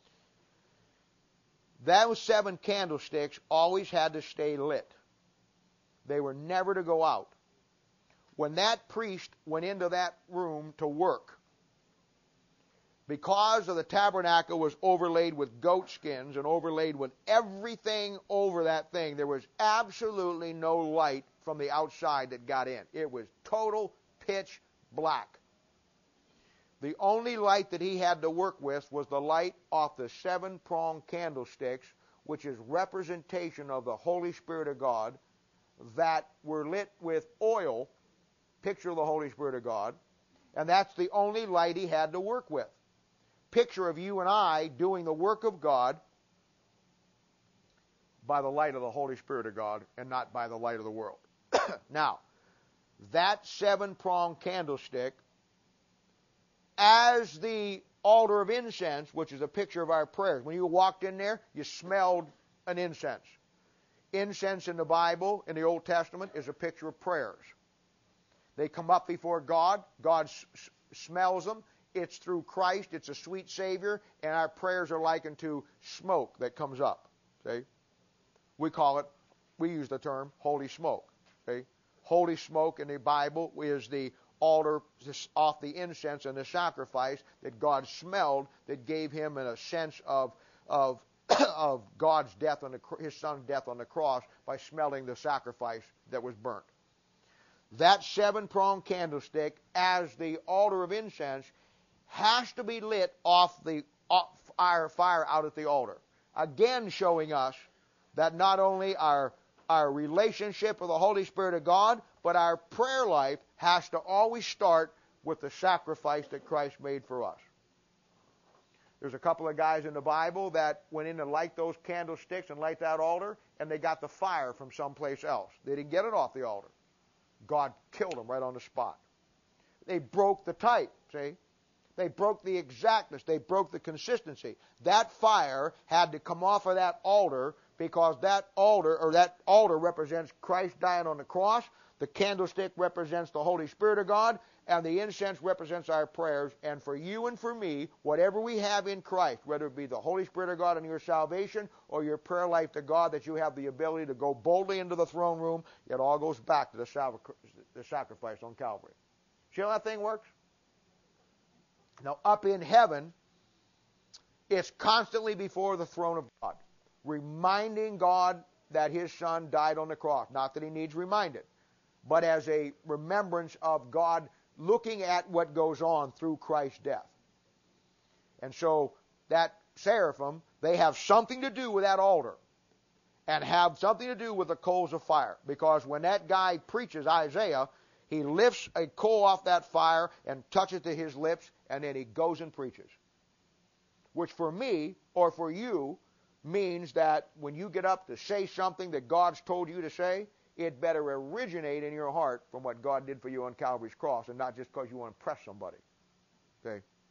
Speaker 1: those 7 candlesticks always had to stay lit. They were never to go out. When that priest went into that room to work, because of the tabernacle was overlaid with goat skins and overlaid with everything over that thing, there was absolutely no light from the outside that got in. It was total pitch black. The only light that he had to work with was the light off the 7-pronged candlesticks, which is representation of the Holy Spirit of God, that were lit with oil, picture of the Holy Spirit of God, and that's the only light he had to work with. Picture of you and I doing the work of God by the light of the Holy Spirit of God and not by the light of the world. Now, that 7-pronged candlestick, as the altar of incense, which is a picture of our prayers, when you walked in there, you smelled an incense. Incense in the Bible, in the Old Testament, is a picture of prayers. They come up before God. God smells them. It's through Christ. It's a sweet Savior. And our prayers are likened to smoke that comes up. See? We use the term holy smoke. See? Holy smoke in the Bible is the altar off the incense and the sacrifice that God smelled that gave him a sense of God's death his Son's death on the cross by smelling the sacrifice that was burnt. That 7-pronged candlestick, as the altar of incense, has to be lit off our fire out at the altar. Again, showing us that not only our relationship with the Holy Spirit of God, but our prayer life has to always start with the sacrifice that Christ made for us. There's a couple of guys in the Bible that went in to light those candlesticks and light that altar, and they got the fire from someplace else. They didn't get it off the altar. God killed them right on the spot. They broke the type, see? They broke the exactness. They broke the consistency. That fire had to come off of that altar because that altar represents Christ dying on the cross. The candlestick represents the Holy Spirit of God, and the incense represents our prayers. And for you and for me, whatever we have in Christ, whether it be the Holy Spirit of God in your salvation or your prayer life to God, that you have the ability to go boldly into the throne room, it all goes back to the sacrifice on Calvary. See how that thing works? Now, up in heaven, it's constantly before the throne of God, reminding God that his Son died on the cross. Not that he needs reminded, but as a remembrance of God looking at what goes on through Christ's death. And so that seraphim, they have something to do with that altar and have something to do with the coals of fire. Because when that guy preaches, Isaiah, he lifts a coal off that fire and touches it to his lips, and then he goes and preaches. Which for me, or for you, means that when you get up to say something that God's told you to say, it better originate in your heart from what God did for you on Calvary's cross and not just because you want to impress somebody. Okay?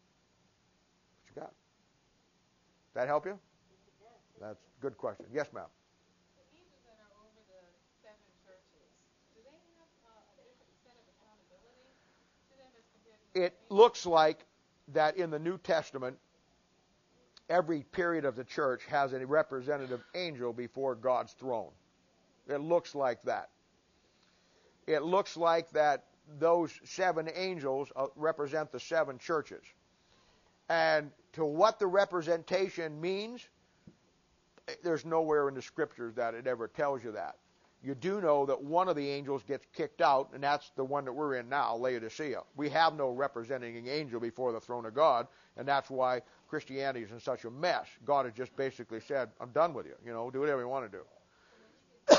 Speaker 1: you got. That help you? That's a good question. Yes, ma'am.
Speaker 6: The angels that are over the seven churches, do they have a different set of accountability to them as compared to the
Speaker 1: It
Speaker 6: angels?
Speaker 1: looks like that in the New Testament, every period of the church has a representative angel before God's throne. It looks like that. It looks like that those seven angels represent the seven churches. And to what the representation means, there's nowhere in the scriptures that it ever tells you that. You do know that one of the angels gets kicked out, and that's the one that we're in now, Laodicea. We have no representing angel before the throne of God, and that's why Christianity is in such a mess. God has just basically said, I'm done with you. Do whatever you want to do.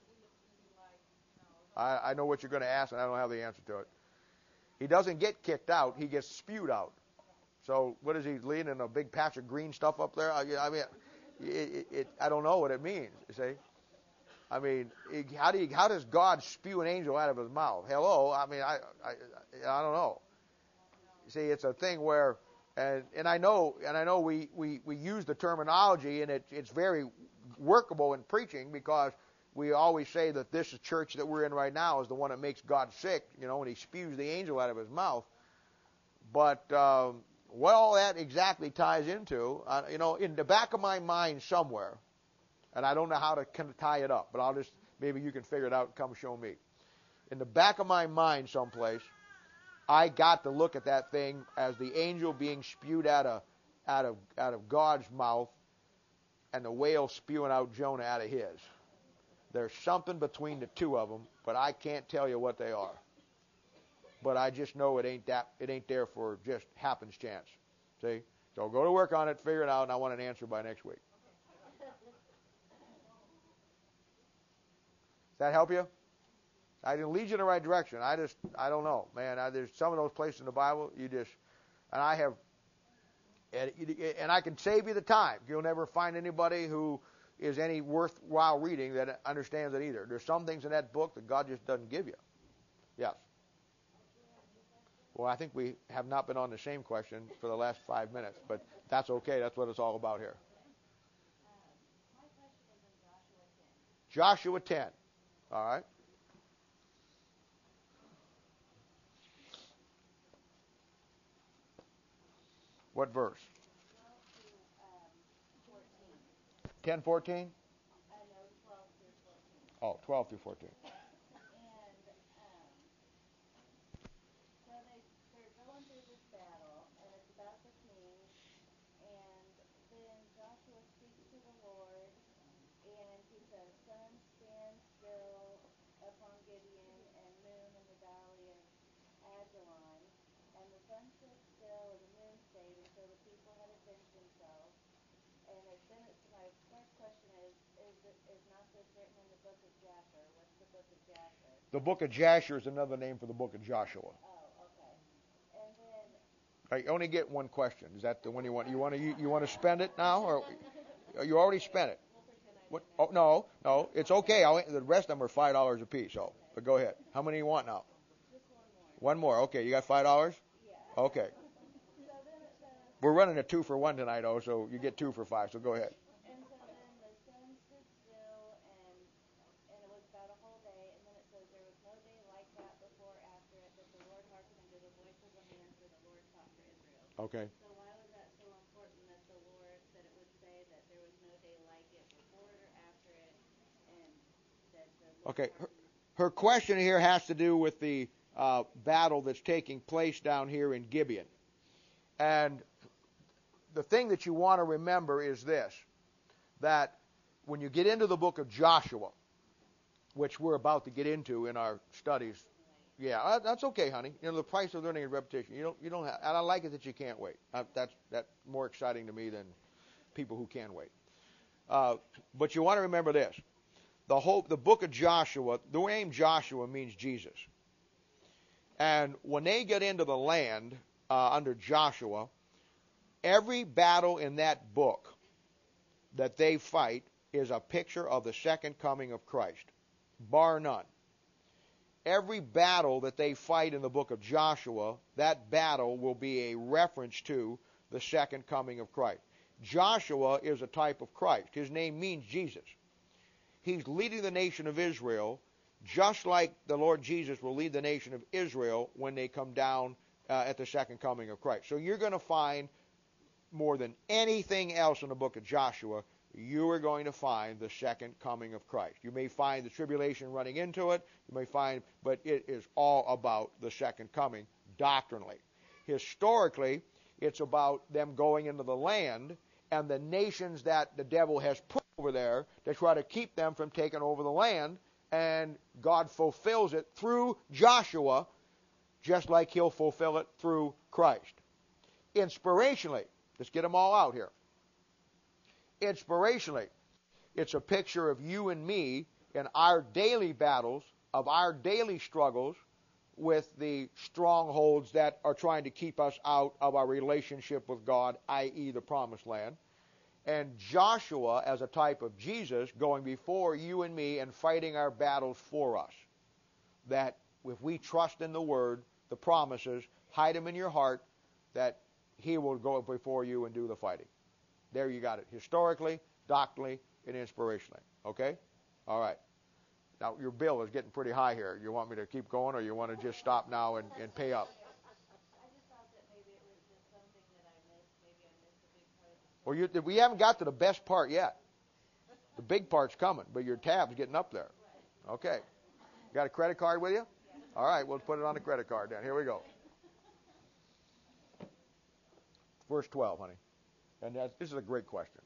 Speaker 1: I know what you're going to ask, and I don't have the answer to it. He doesn't get kicked out. He gets spewed out. So what is he leaning, a big patch of green stuff up there? I mean, I don't know what it means, you see. I mean, how does God spew an angel out of his mouth? Hello? I mean, I don't know. You see, it's a thing where, and I know we use the terminology, and it's very workable in preaching because we always say that this church that we're in right now is the one that makes God sick, and he spews the angel out of his mouth. But what all that exactly ties into, in the back of my mind somewhere, and I don't know how to kind of tie it up, but maybe you can figure it out and come show me. In the back of my mind someplace, I got to look at that thing as the angel being spewed out of God's mouth and the whale spewing out Jonah out of his. There's something between the two of them, but I can't tell you what they are. But I just know it ain't there for just happenstance. See? So go to work on it, figure it out, and I want an answer by next week. Does that help you? I can lead you in the right direction. I don't know, man. There's some of those places in the Bible and I can save you the time. You'll never find anybody who is any worthwhile reading that understands it either. There's some things in that book that God just doesn't give you. Yes. Well, I think we have not been on the same question for the last 5 minutes, but that's okay. That's what it's all about here.
Speaker 2: My question is in Joshua 10.
Speaker 1: Joshua 10. All right. What verse?
Speaker 2: 12 to 14.
Speaker 1: 10:14?
Speaker 2: I know 12 through 14.
Speaker 1: Oh, 12 through 14.
Speaker 2: And so they're going through this battle, and it's about the king. And then Joshua speaks to the Lord, and he says, "Sun, stand still upon Gibeon, and moon in the valley of Ajalon." And the sun stood still, and the moon stayed until the people had avenged themselves. And then my first question is not this written in the book of Jasher? What's the book of Jasher?
Speaker 1: The book of Jasher is another name for the book of Joshua.
Speaker 2: Oh, okay. And then
Speaker 1: I only get one question. Is that the one you want? You want to spend it now, or you already spent it? What? Oh, no, it's okay. The rest of them are $5 a piece. So, but go ahead. How many you want now?
Speaker 2: just one more.
Speaker 1: One more. Okay, you got $5?
Speaker 2: Yeah.
Speaker 1: Okay.
Speaker 2: So then it says,
Speaker 1: We're running a 2 for 1 tonight, so you get 2 for 5. So go ahead.
Speaker 2: and so then the sun stood still, and it was about a whole day. And then it says there was no day like that before or after it, that the Lord hearkened unto the voice of a man, for the Lord fought for Israel.
Speaker 1: Okay.
Speaker 2: So why was that so important that the Lord, that it would say that there was no day like it before it or after it, and that the Lord
Speaker 1: Okay.
Speaker 2: hearkened?
Speaker 1: Her question here has to do with the battle that's taking place down here in Gibeon. And the thing that you want to remember is this, that when you get into the book of Joshua, which we're about to get into in our studies, yeah, that's okay, honey. The price of learning is repetition. You don't have, and I like it that you can't wait. That's more exciting to me than people who can wait. But you want to remember this. The book of Joshua, the name Joshua means Jesus. And when they get into the land under Joshua, every battle in that book that they fight is a picture of the second coming of Christ, bar none. Every battle that they fight in the book of Joshua, that battle will be a reference to the the second coming of Christ. Joshua is a type of Christ. His name means Jesus. He's leading the nation of Israel just like the Lord Jesus will lead the nation of Israel when they come down at the second coming of Christ. So you're going to find, more than anything else in the book of Joshua, you are going to find the second coming of Christ. You may find the tribulation running into it, you may find, but it is all about the second coming doctrinally. Historically, it's about them going into the land and the nations that the devil has put over there to try to keep them from taking over the land, and God fulfills it through Joshua, just like he'll fulfill it through Christ. Inspirationally, let's get them all out here. Inspirationally, it's a picture of you and me in our daily battles, of our daily struggles with the strongholds that are trying to keep us out of our relationship with God, i.e. the promised land. And Joshua, as a type of Jesus, going before you and me and fighting our battles for us. That if we trust in the Word, the promises, hide them in your heart, that He will go before you and do the fighting. There you got it. Historically, doctrinally, and inspirationally. Okay? All right. Now, your bill is getting pretty high here. You want me to keep going, or you want to just stop now and pay up?
Speaker 6: I just thought that maybe it was just something that I missed. Maybe I missed a big part of the story.
Speaker 1: Well, we haven't got to the best part yet. The big part's coming, but your tab's getting up there. Okay. You got a credit card with you? All right, we'll put it on the credit card then. Here we go. Verse 12, honey. And this is a great question.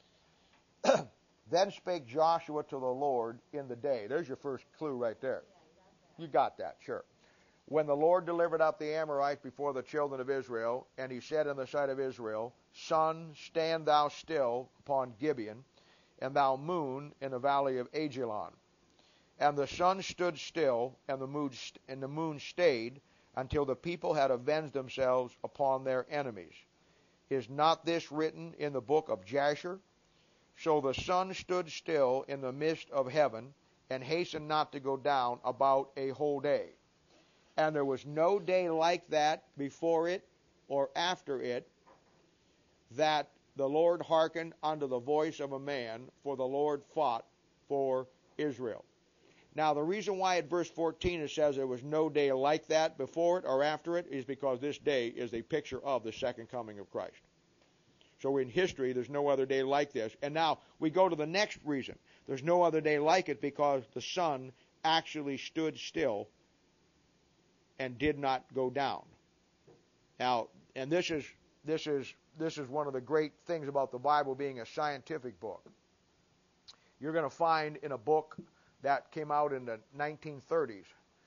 Speaker 1: Then spake Joshua to the Lord in the day. There's your first clue right there. You got that, sure. When the Lord delivered up the Amorites before the children of Israel, and he said in the sight of Israel, Sun, stand thou still upon Gibeon, and thou moon in the valley of Ajalon. And the sun stood still, and the moon stayed, until the people had avenged themselves upon their enemies. Is not this written in the book of Jasher? So the sun stood still in the midst of heaven, and hastened not to go down about a whole day. And there was no day like that before it or after it, that the Lord hearkened unto the voice of a man, for the Lord fought for Israel. Now, the reason why at verse 14 it says there was no day like that before it or after it is because this day is a picture of the second coming of Christ. So in history, there's no other day like this. And now we go to the next reason. There's no other day like it because the sun actually stood still and did not go down. Now, and this is one of the great things about the Bible being a scientific book. You're going to find in a book that came out in the 1930s.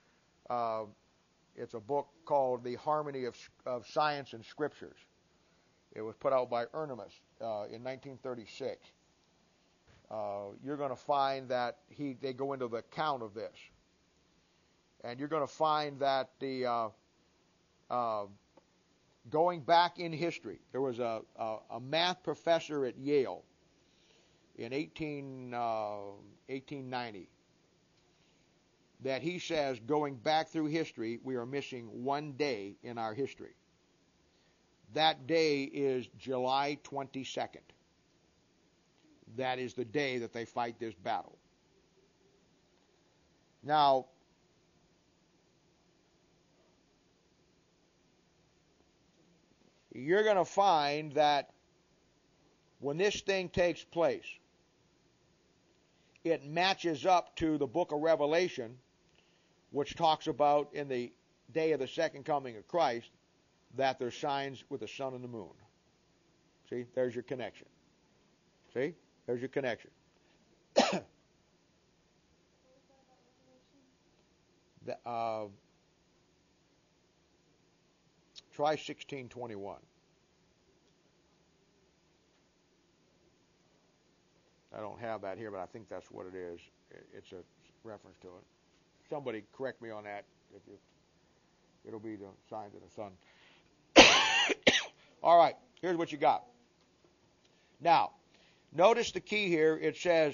Speaker 1: It's a book called The Harmony of Science and Scriptures. It was put out by Ernemus in 1936. You're going to find that they go into the account of this. And you're going to find that the going back in history, there was a math professor at Yale in 1890 that he says, going back through history, we are missing one day in our history. That day is July 22nd. That is the day that they fight this battle. Now, you're going to find that when this thing takes place, it matches up to the book of Revelation, which talks about in the day of the second coming of Christ, that there's signs with the sun and the moon. See, there's your connection. See, there's your connection. Try 16:21. I don't have that here, but I think that's what it is. It's a reference to it. Somebody correct me on that. It'll be the signs of the sun. All right, here's what you got. Now, notice the key here. It says,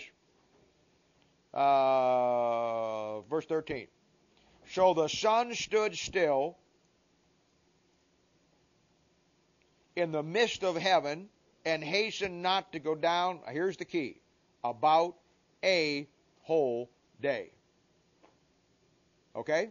Speaker 1: verse 13. So the sun stood still in the midst of heaven and hastened not to go down, here's the key, about a whole day. Okay?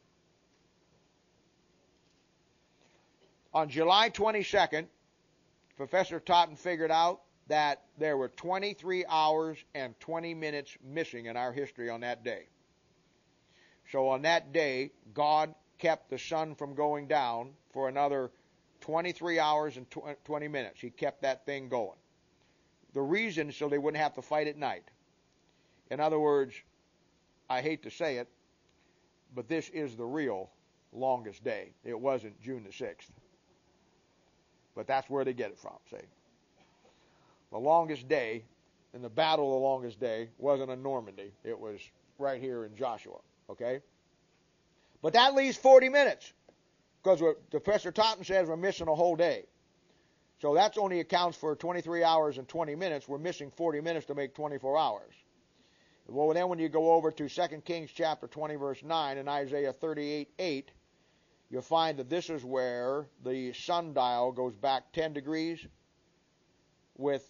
Speaker 1: On July 22nd, Professor Totten figured out that there were 23 hours and 20 minutes missing in our history on that day. So on that day, God kept the sun from going down for another 23 hours and 20 minutes. He kept that thing going. The reason so they wouldn't have to fight at night. In other words, I hate to say it, but this is the real longest day. It wasn't June the 6th. But that's where they get it from, see. The longest day, in the battle of the longest day, wasn't in Normandy. It was right here in Joshua, okay? But that leaves 40 minutes, because what Professor Totten says we're missing a whole day. So that only accounts for 23 hours and 20 minutes. We're missing 40 minutes to make 24 hours. Well, then when you go over to 2 Kings chapter 20, verse 9, and Isaiah 38:8, you'll find that this is where the sundial goes back 10 degrees with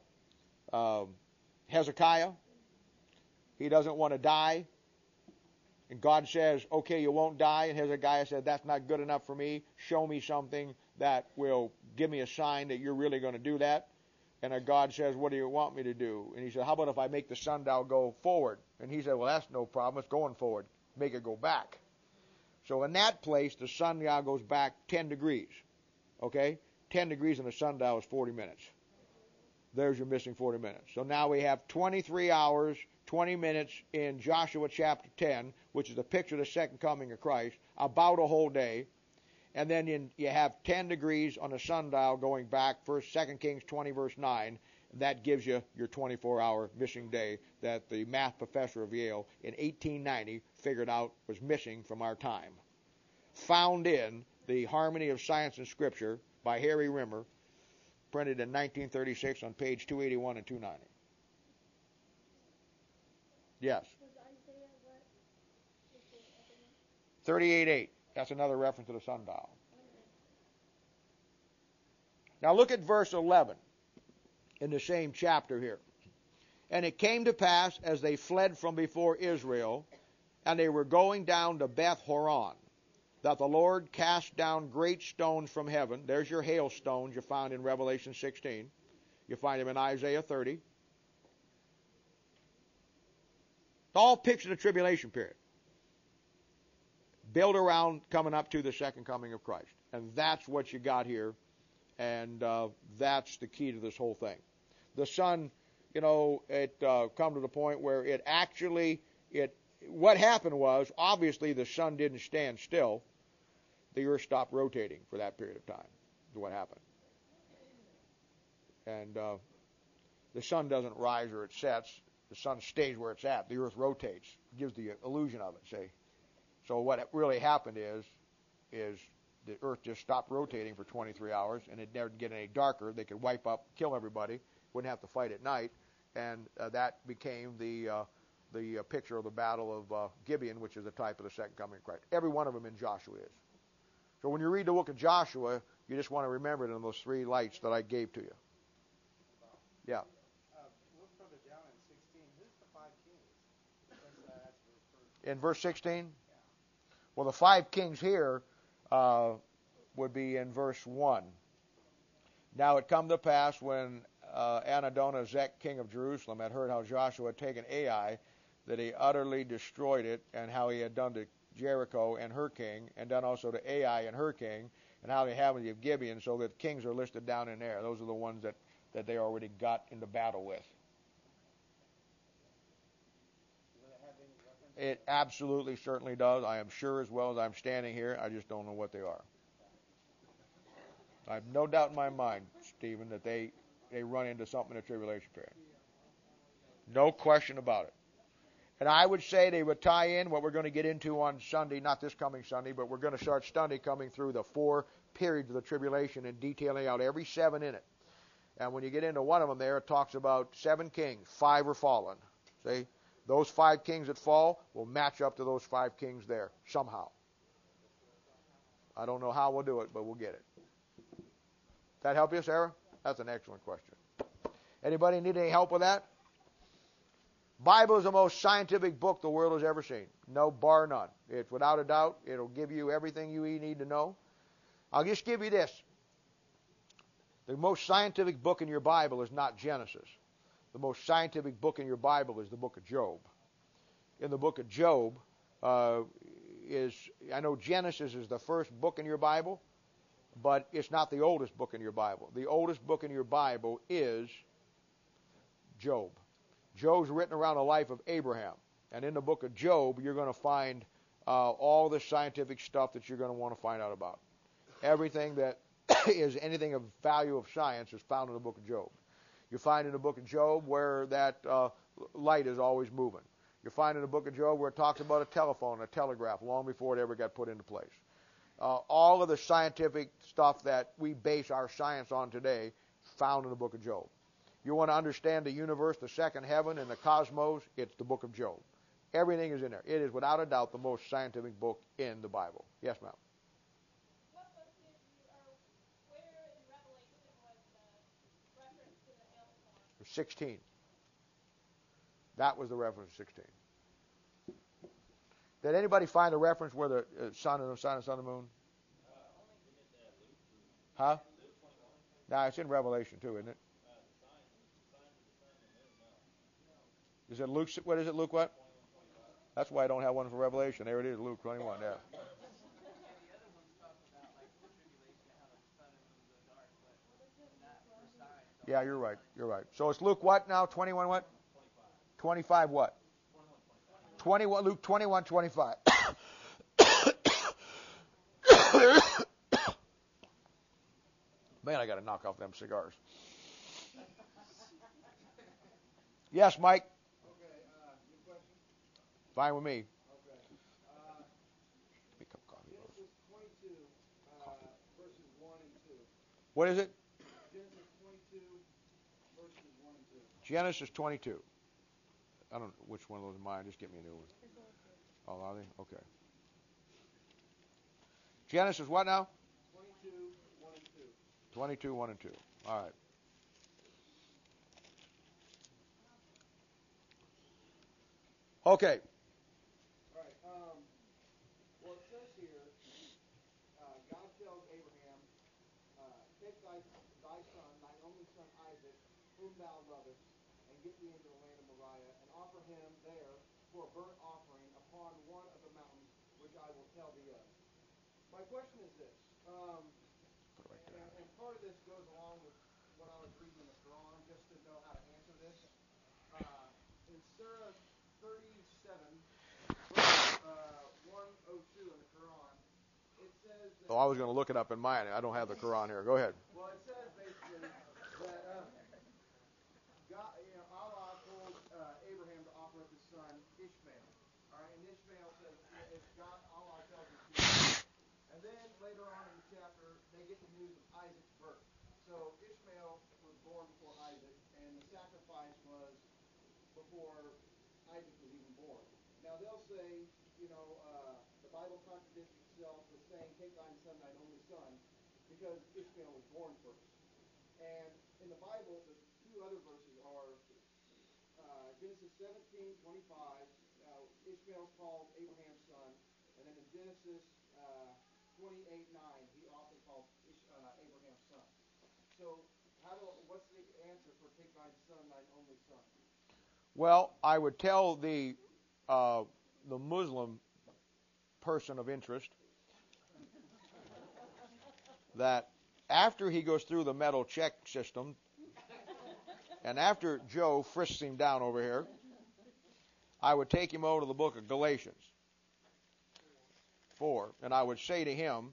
Speaker 1: Hezekiah. He doesn't want to die. And God says, okay, you won't die. And Hezekiah said, that's not good enough for me. Show me something that will give me a sign that you're really going to do that. And God says, what do you want me to do? And he said, how about if I make the sundial go forward? And he said, well, that's no problem. It's going forward. Make it go back. So in that place, the sundial goes back 10 degrees. Okay? 10 degrees in the sundial is 40 minutes. There's your missing 40 minutes. So now we have 23 hours, 20 minutes in Joshua chapter 10, which is a picture of the second coming of Christ, about a whole day. And then you have 10 degrees on the sundial going back, 2 Kings 20, verse 9. That gives you your 24-hour missing day that the math professor of Yale in 1890 figured out was missing from our time. Found in the Harmony of Science and Scripture by Harry Rimmer, printed in 1936 on page 281 and 290. Yes. 38:8. That's another reference to the sundial. Now look at verse 11 in the same chapter here. And it came to pass as they fled from before Israel, and they were going down to Beth Horon, that the Lord cast down great stones from heaven. There's your hailstones you found in Revelation 16. You find them in Isaiah 30. It's all pictures of the tribulation period. Built around coming up to the second coming of Christ. And that's what you got here. And that's the key to this whole thing. The sun, it come to the point where what happened was, obviously the sun didn't stand still. The earth stopped rotating for that period of time, is what happened. And the sun doesn't rise or it sets. The sun stays where it's at. The earth rotates. It gives the illusion of it, see. So what really happened is the earth just stopped rotating for 23 hours, and it never get any darker. They could wipe up, kill everybody, wouldn't have to fight at night, and that became the picture of the Battle of Gibeon, which is a type of the second coming of Christ. Every one of them in Joshua is. So when you read the book of Joshua, you just want to remember it in those three lights that I gave to you. Yeah.
Speaker 3: Look further down in 16. Who's the five kings?
Speaker 1: In verse 16? Well, the five kings here would be in verse 1. Now it come to pass when Adonizek, king of Jerusalem, had heard how Joshua had taken Ai, that he utterly destroyed it, and how he had done to Jericho and her king, and done also to Ai and her king, and how they have of Gibeon, so that kings are listed down in there. Those are the ones that they already got into battle with. It absolutely certainly does. I am sure as well as I'm standing here. I just don't know what they are. I have no doubt in my mind, Stephen, that they run into something in the tribulation period. No question about it. And I would say they would tie in what we're going to get into on Sunday, not this coming Sunday, but we're going to start Sunday coming through the 4 periods of the tribulation and detailing out every 7 in it. And when you get into one of them there, it talks about 7 kings, 5 are fallen. See? Those 5 kings that fall will match up to those 5 kings there somehow. I don't know how we'll do it, but we'll get it. That help you, Sarah? That's an excellent question. Anybody need any help with that? Bible is the most scientific book the world has ever seen. No, bar none. It's without a doubt. It'll give you everything you need to know. I'll just give you this. The most scientific book in your Bible is not Genesis. The most scientific book in your Bible is the book of Job. In the book of Job, I know Genesis is the first book in your Bible, but it's not the oldest book in your Bible. The oldest book in your Bible is Job. Job's written around the life of Abraham. And in the book of Job, you're going to find all the scientific stuff that you're going to want to find out about. Everything that is anything of value of science is found in the book of Job. You find in the book of Job where that light is always moving. You find in the book of Job where it talks about a telephone, a telegraph, long before it ever got put into place. All of the scientific stuff that we base our science on today is found in the book of Job. You want to understand the universe, the second heaven, and the cosmos, it's the book of Job. Everything is in there. It is without a doubt the most scientific book in the Bible. Yes, ma'am.
Speaker 2: What book did you, or where in Revelation was the reference to the hailstorm?
Speaker 1: 16. That was the reference to 16. Did anybody find a reference where the sun and the sun and sun and the moon? Huh? No, it's in Revelation too, isn't it? Is it Luke? What is it, Luke what? That's why I don't have one for Revelation. There it is, Luke 21, yeah. Yeah, you're right. You're right. So it's Luke what now? 21 what? 25 what? 21, Luke 21, 25. Man, I got to knock off them cigars. Yes, Mike?
Speaker 3: Okay, good question.
Speaker 1: Fine with me.
Speaker 3: Okay.
Speaker 1: Give me a cup of coffee, folks.
Speaker 3: Genesis 22, verses 1 and 2.
Speaker 1: What is it?
Speaker 3: Genesis 22, verses 1 and 2.
Speaker 1: Genesis 22. I don't know which one of those are mine. Just get me a new one. Oh, are they? Okay. Genesis what now?
Speaker 3: 22, 1 and 2.
Speaker 1: 22, 1 and 2. All right. Okay.
Speaker 3: All right. Well, it says here, God tells Abraham, take thy son, thine only son Isaac, whom thou lovest, and get thee into the land of Moriah, and offer him there for a burnt offering upon one of the mountains which I will tell thee of. My question is this, and part of this goes along with what I was reading in the Quran, just to know how to answer this. In Surah 37, verse 102 in the Quran, it says that...
Speaker 1: Oh, I was going to look it up in mine. I don't have the Quran here. Go ahead.
Speaker 3: Well, it says basically that God, Allah told Abraham to offer up his son Ishmael. All right, and Ishmael says if God, Allah tells him to. And then later on in the chapter, they get the news of Isaac's birth. So Ishmael was born before Isaac, and the sacrifice was before Isaac was even born. Now they'll say, the Bible contradicts itself with saying, take thine son, thine only son, because Ishmael was born first. And in the Bible, the two other verses are Genesis 17:25. Ishmael's called Abraham's son, and then in Genesis 28:9, he also calls Abraham's son. So, what's the answer for take thine son, thine only son?
Speaker 1: Well, I would tell the Muslim person of interest that after he goes through the metal check system, and after Joe frisks him down over here, I would take him over to the book of Galatians 4, and I would say to him,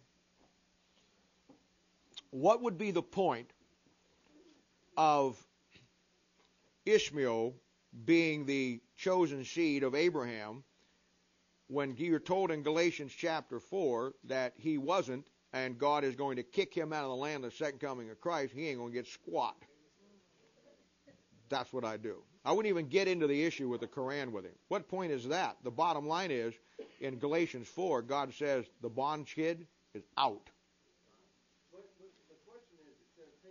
Speaker 1: what would be the point of Ishmael being the chosen seed of Abraham when you're told in Galatians chapter 4 that he wasn't, and God is going to kick him out of the land of the second coming of Christ? He ain't going to get squat. That's what I do. I wouldn't even get into the issue with the Quran with him. What point is that? The bottom line is, in Galatians 4, God says the bond kid is out.
Speaker 3: But the question is, it says,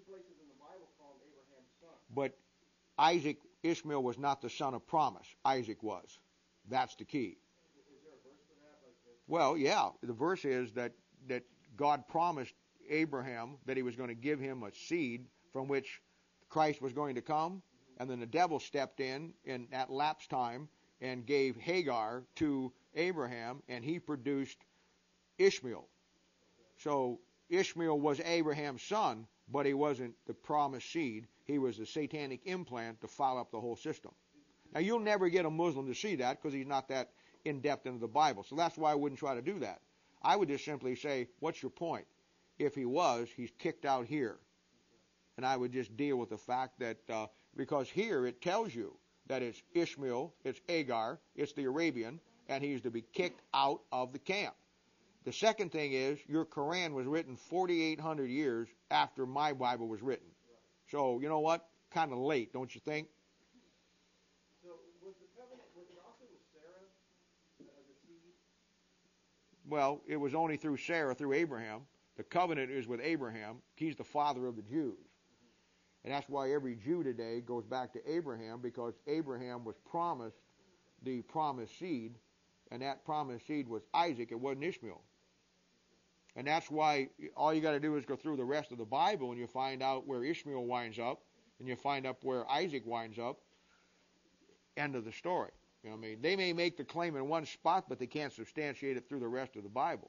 Speaker 3: places in the Bible call him Abraham's son.
Speaker 1: But Ishmael was not the son of promise. Isaac was. That's the key.
Speaker 3: Is there a verse for that?
Speaker 1: Well, yeah. The verse is that God promised Abraham that he was going to give him a seed from which Christ was going to come, and then the devil stepped in at lapse time and gave Hagar to Abraham, and he produced Ishmael. So Ishmael was Abraham's son, but he wasn't the promised seed. He was the satanic implant to foul up the whole system. Now, you'll never get a Muslim to see that because he's not that in-depth into the Bible. So that's why I wouldn't try to do that. I would just simply say, what's your point? If he was, he's kicked out here. And I would just deal with the fact that, because here it tells you that it's Ishmael, it's Agar, it's the Arabian, and he's to be kicked out of the camp. The second thing is, your Quran was written 4,800 years after my Bible was written. So, you know what? Kind of late, don't you think?
Speaker 3: So, was the covenant, was it also with Sarah as a seed?
Speaker 1: Well, it was only through Sarah, through Abraham. The covenant is with Abraham. He's the father of the Jews. And that's why every Jew today goes back to Abraham, because Abraham was promised the promised seed, and that promised seed was Isaac. It wasn't Ishmael. And that's why all you got to do is go through the rest of the Bible, and you find out where Ishmael winds up, and you find out where Isaac winds up. End of the story. You know what I mean? They may make the claim in one spot, but they can't substantiate it through the rest of the Bible.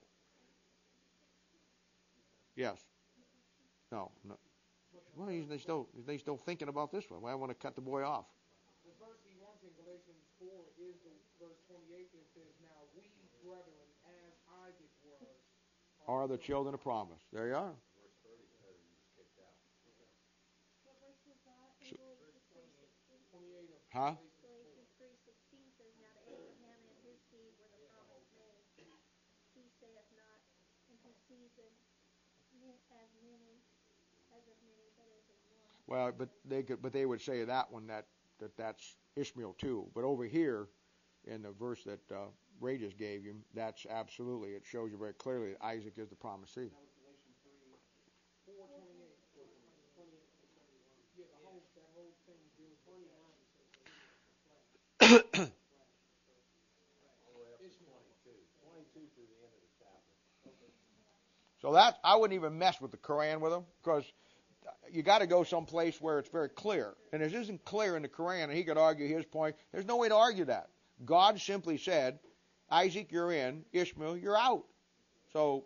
Speaker 1: Yes. No. Well, they still thinking about this one. Well, I want to cut the boy off.
Speaker 4: The verse he wants in Galatians 4 is the verse 28 that says, "Now we, brethren, as Isaac was,
Speaker 1: Are the children of promise." There you are.
Speaker 7: Verse 30 says he was kicked out.
Speaker 2: What verse was that?
Speaker 1: So-
Speaker 2: Galatians 3:16.
Speaker 4: 28 of
Speaker 1: Huh?
Speaker 2: Galatians 3:16 says, "Now to Abraham and his seed were the promise made. He saith not, and his seed as many, as of many, but as of one."
Speaker 1: Well, but they would say that one that's Ishmael too. But over here, in the verse that Ray just gave you, that's absolutely, it shows you very clearly that Isaac is the promised seed.
Speaker 3: That was Galatians 3.
Speaker 4: 4:28. 28 to 31. Yeah, that whole thing deals with 29 says that he was the flesh.
Speaker 7: All the way up to 22. 22 through the end of the chapter.
Speaker 1: So that I wouldn't even mess with the Quran with them, because you got to go someplace where it's very clear. And it isn't clear in the Quran, and he could argue his point. There's no way to argue that. God simply said, Isaac, you're in. Ishmael, you're out. So,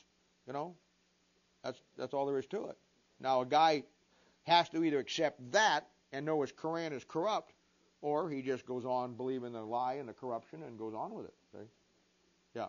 Speaker 1: that's all there is to it. Now, a guy has to either accept that and know his Quran is corrupt, or he just goes on believing the lie and the corruption and goes on with it. See? Yeah.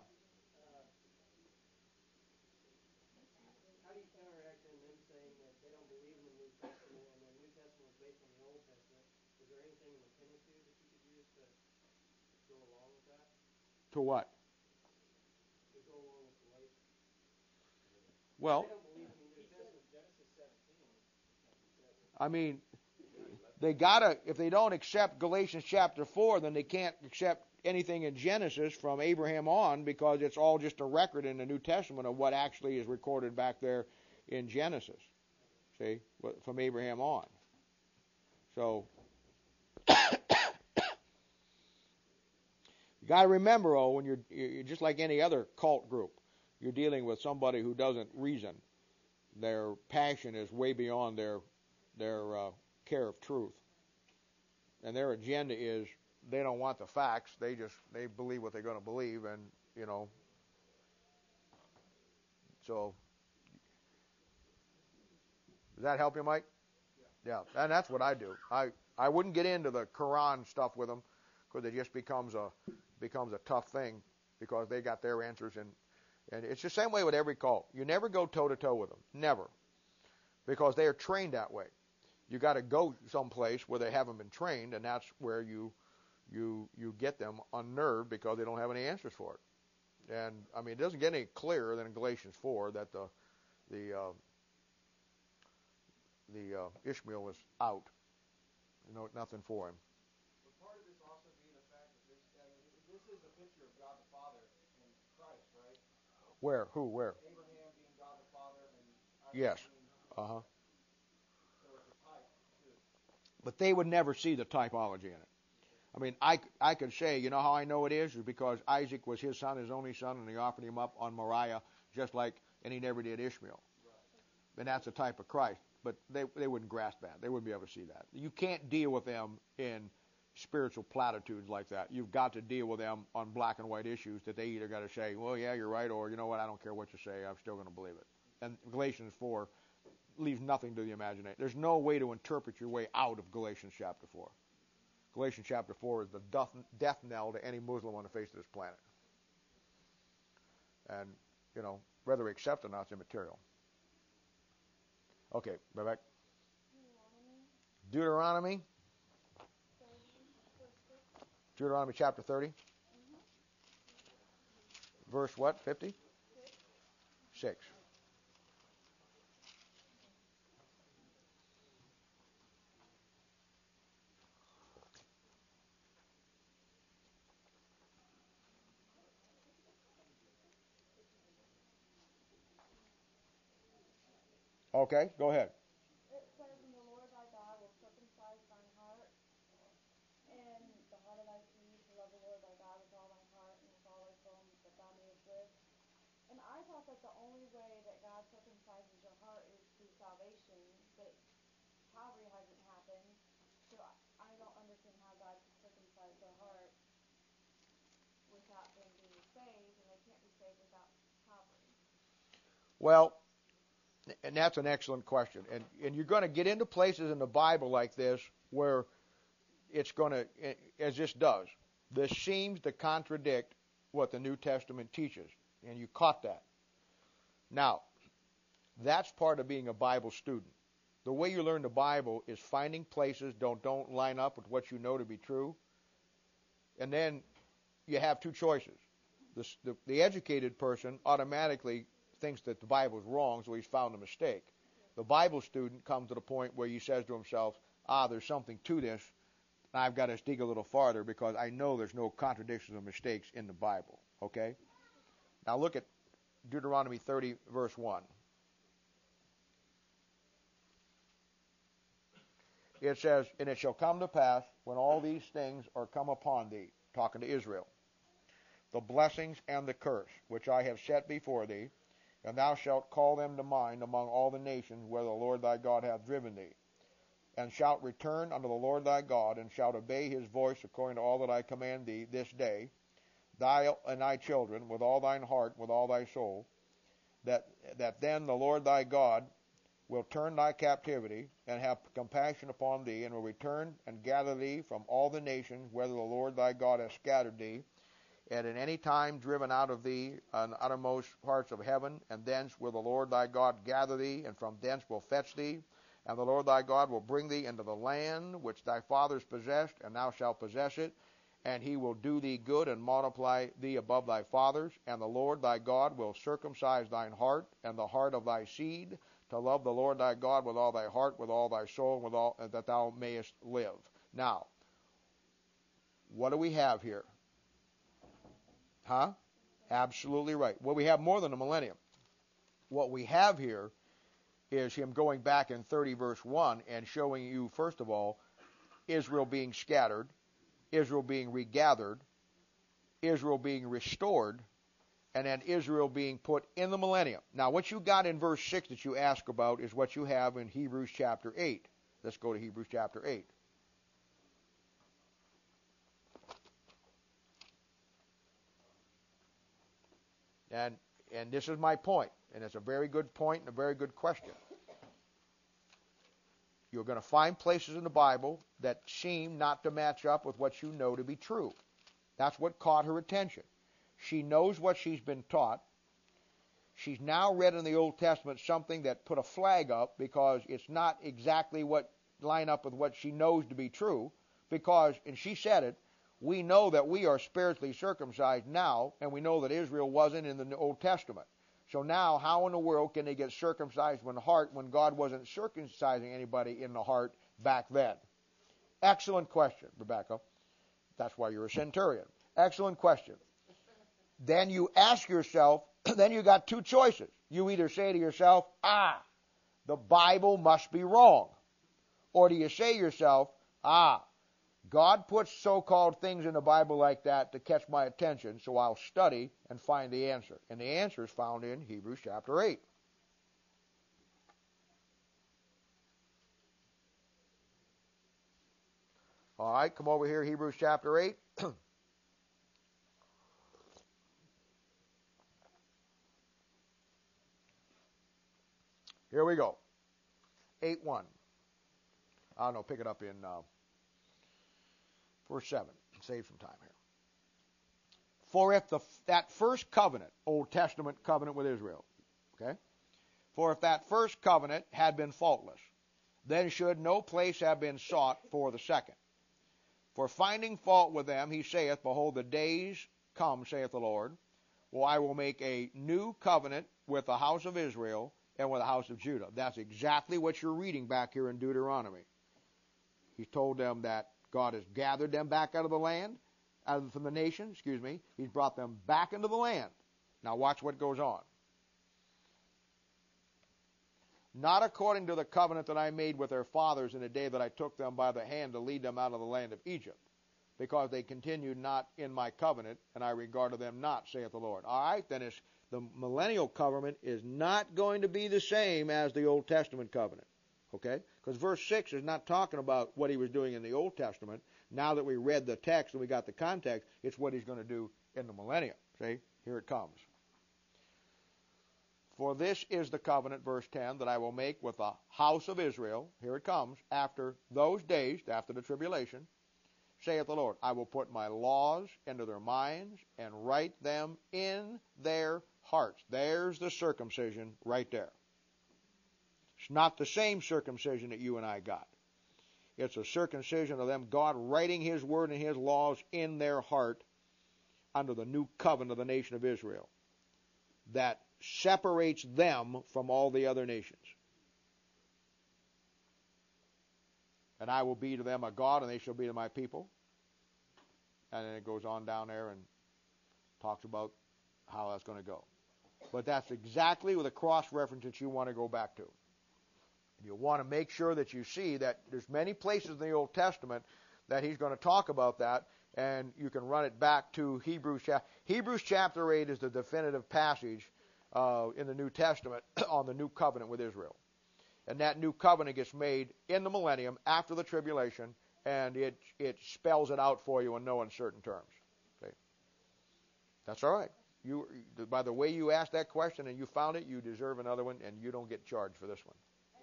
Speaker 8: How do you counteract them saying that they don't believe in the New Testament and the New Testament was based on the Old Testament? Is there anything in the Pentateuch that you could use to go along with that?
Speaker 1: To what?
Speaker 8: To go along with Galatians?
Speaker 1: Well,
Speaker 8: They don't believe in the New Testament.
Speaker 4: Genesis 17.
Speaker 1: I mean, they gotta, if they don't accept Galatians chapter 4, then they can't accept anything in Genesis from Abraham on, because it's all just a record in the New Testament of what actually is recorded back there in Genesis. See, from Abraham on. So, you got to remember, when you're just like any other cult group, you're dealing with somebody who doesn't reason. Their passion is way beyond their care of truth, and their agenda is they don't want the facts. They believe what they're going to believe, and So, does that help you, Mike? Yeah, and that's what I do. I wouldn't get into the Quran stuff with them, because it just becomes a tough thing, because they got their answers, and it's the same way with every cult. You never go toe to toe with them, never, because they are trained that way. You got to go someplace where they haven't been trained, and that's where you get them unnerved, because they don't have any answers for it. And I mean, it doesn't get any clearer than in Galatians 4 that the Ishmael was out. Nothing for him.
Speaker 3: Would part of this also be the fact that this is a picture of God the Father and Christ, right?
Speaker 1: Where? Who? Where?
Speaker 3: Abraham being God the Father and Isaac
Speaker 1: Yes.
Speaker 3: being...
Speaker 1: Uh-huh. But they would never see the typology in it. I mean, I could say, you know how I know it is because Isaac was his son, his only son, and he offered him up on Moriah and he never did Ishmael. And that's a type of Christ. But they wouldn't grasp that. They wouldn't be able to see that. You can't deal with them in spiritual platitudes like that. You've got to deal with them on black and white issues that they either got to say, well, yeah, you're right, or you know what, I don't care what you say, I'm still going to believe it. And Galatians 4 leaves nothing to the imagination. There's no way to interpret your way out of Galatians chapter 4. Galatians chapter 4 is the death knell to any Muslim on the face of this planet. And, you know, whether we accept it or not, it's immaterial. Okay, back. Deuteronomy. Deuteronomy chapter 30. Verse what? 50? 6. Okay, go ahead.
Speaker 2: It says, "And the Lord thy God will circumcise thine heart and the heart of thy seed to love the Lord thy God with all thine heart and with all thy soul, that thou mayest live." And I thought that the only way that God circumcises your heart is through salvation, but Calvary hasn't happened, so I don't understand how God could circumcise their heart without them being saved, and they can't be saved without Calvary.
Speaker 1: Well, and that's an excellent question. And you're going to get into places in the Bible like this where it's going to, as this does, this seems to contradict what the New Testament teaches. And you caught that. Now, that's part of being a Bible student. The way you learn the Bible is finding places don't line up with what you know to be true. And then you have two choices. The educated person automatically thinks that the Bible is wrong, so he's found a mistake. The Bible student comes to the point where he says to himself, there's something to this, and I've got to dig a little farther because I know there's no contradictions or mistakes in the Bible. Okay? Now look at Deuteronomy 30, verse 1. It says, "And it shall come to pass, when all these things are come upon thee," talking to Israel, "the blessings and the curse, which I have set before thee, and thou shalt call them to mind among all the nations where the Lord thy God hath driven thee, and shalt return unto the Lord thy God, and shalt obey his voice according to all that I command thee this day, thou and thy children, with all thine heart, with all thy soul, that then the Lord thy God will turn thy captivity, and have compassion upon thee, and will return and gather thee from all the nations whither the Lord thy God hath scattered thee, and in any time driven out of thee on the uttermost parts of heaven, and thence will the Lord thy God gather thee, and from thence will fetch thee, and the Lord thy God will bring thee into the land which thy fathers possessed, and thou shalt possess it, and he will do thee good and multiply thee above thy fathers, and the Lord thy God will circumcise thine heart and the heart of thy seed, to love the Lord thy God with all thy heart, with all thy soul, and with all that thou mayest live." Now, what do we have here? Huh? Absolutely right. Well, we have more than a millennium. What we have here is him going back in 30 verse 1 and showing you, first of all, Israel being scattered, Israel being regathered, Israel being restored, and then Israel being put in the millennium. Now, what you got in verse 6 that you ask about is what you have in Hebrews chapter 8. Let's go to Hebrews chapter 8. And this is my point, and it's a very good point and a very good question. You're going to find places in the Bible that seem not to match up with what you know to be true. That's what caught her attention. She knows what she's been taught. She's now read in the Old Testament something that put a flag up because it's not exactly what line up with what she knows to be true. Because, and she said it, we know that we are spiritually circumcised now, and we know that Israel wasn't in the Old Testament. So now, how in the world can they get circumcised in the heart when God wasn't circumcising anybody in the heart back then? Excellent question, Rebecca. That's why you're a centurion. Excellent question. Then you ask yourself, then you got two choices. You either say to yourself, the Bible must be wrong. Or do you say to yourself, God puts so-called things in the Bible like that to catch my attention, so I'll study and find the answer. And the answer is found in Hebrews chapter 8. All right, come over here, Hebrews chapter 8. Here we go. 8:1. I don't know, pick it up in verse 7. Save some time here. For if that first covenant, Old Testament covenant with Israel, okay? For if that first covenant had been faultless, then should no place have been sought for the second. For finding fault with them, he saith, Behold, the days come, saith the Lord, well, I will make a new covenant with the house of Israel and with the house of Judah. That's exactly what you're reading back here in Deuteronomy. He told them that God has gathered them back out of the land, from the nation, He's brought them back into the land. Now watch what goes on. Not according to the covenant that I made with their fathers in the day that I took them by the hand to lead them out of the land of Egypt, because they continued not in my covenant, and I regarded them not, saith the Lord. All right, then the millennial covenant is not going to be the same as the Old Testament covenant. Okay? Because verse 6 is not talking about what he was doing in the Old Testament. Now that we read the text and we got the context, it's what he's going to do in the millennium. See? Here it comes. For this is the covenant, verse 10, that I will make with the house of Israel. Here it comes. After those days, after the tribulation, saith the Lord, I will put my laws into their minds and write them in their hearts. There's the circumcision right there. It's not the same circumcision that you and I got. It's a circumcision of them, God writing His word and His laws in their heart under the new covenant of the nation of Israel that separates them from all the other nations. And I will be to them a God, and they shall be to my people. And then it goes on down there and talks about how that's going to go. But that's exactly with a cross-reference that you want to go back to. You want to make sure that you see that there's many places in the Old Testament that he's going to talk about that, and you can run it back to Hebrews. Hebrews chapter 8 is the definitive passage in the New Testament on the new covenant with Israel. And that new covenant gets made in the millennium after the tribulation, and it spells it out for you in no uncertain terms. Okay? That's all right. By the way you asked that question and you found it, you deserve another one, and you don't get charged for this one.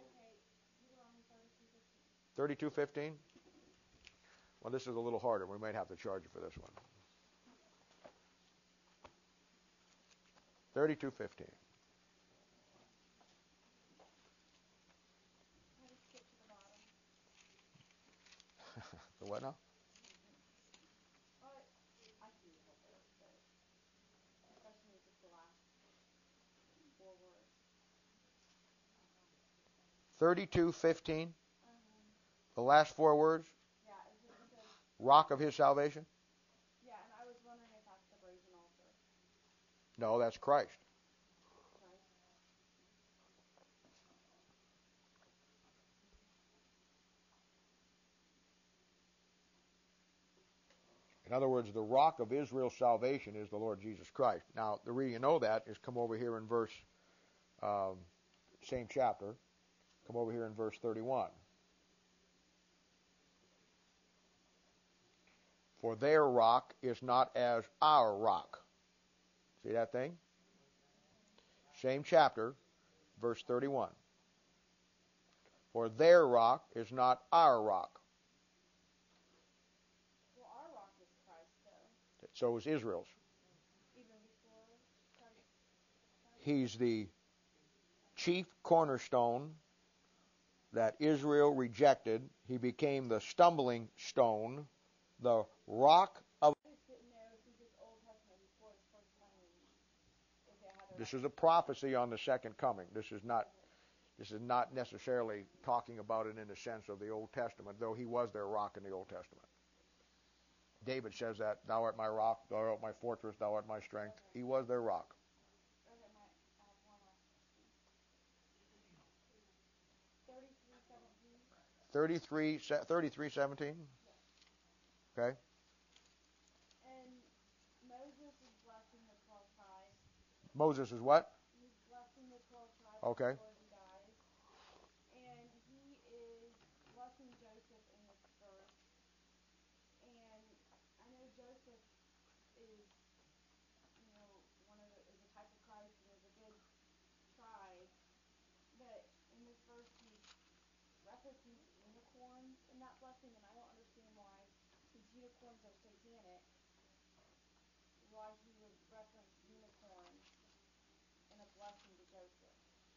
Speaker 1: 32:15? Well, this is a little harder. We might have to charge you for this one. 32:15. The what now?
Speaker 2: I see the whole verse, but especially just the last 4 words.
Speaker 1: 32:15. The last 4 words.
Speaker 2: Yeah, it says,
Speaker 1: Rock of his salvation.
Speaker 2: yeah, and I was wondering if that's the brazen altar.
Speaker 1: No, that's Christ. In other words, the rock of Israel's salvation is the Lord Jesus Christ. Now, the reason you know that is come over here in verse, same chapter, come over here in verse 31. For their rock is not as our rock. See that thing? Same chapter, verse 31. For their rock is not our rock.
Speaker 2: Well, our rock is Christ, though.
Speaker 1: So is Israel's.
Speaker 2: Even before Christ.
Speaker 1: He's the chief cornerstone that Israel rejected. He became the stumbling stone, the rock of...
Speaker 2: I just didn't know if this Old Testament before his first coming, if it had a
Speaker 1: This is a prophecy on the second coming. This is not necessarily talking about it in the sense of the Old Testament, though he was their rock in the Old Testament. David says that, thou art my rock, thou art my fortress, thou art my strength. He was their rock.
Speaker 2: I have one last question. 33:17.
Speaker 1: 33:17. Okay.
Speaker 2: And Moses is blessing the 12 tribes.
Speaker 1: Moses is what?
Speaker 2: He's blessing the 12 tribes
Speaker 1: Okay.
Speaker 2: before he dies. And he is blessing Joseph in this verse. And I know Joseph is, is a type of Christ and is a good tribe. But in this verse, he's referencing unicorns in that blessing, and I don't understand why, since unicorns are satanic, why he would reference unicorns in a blessing to Joseph.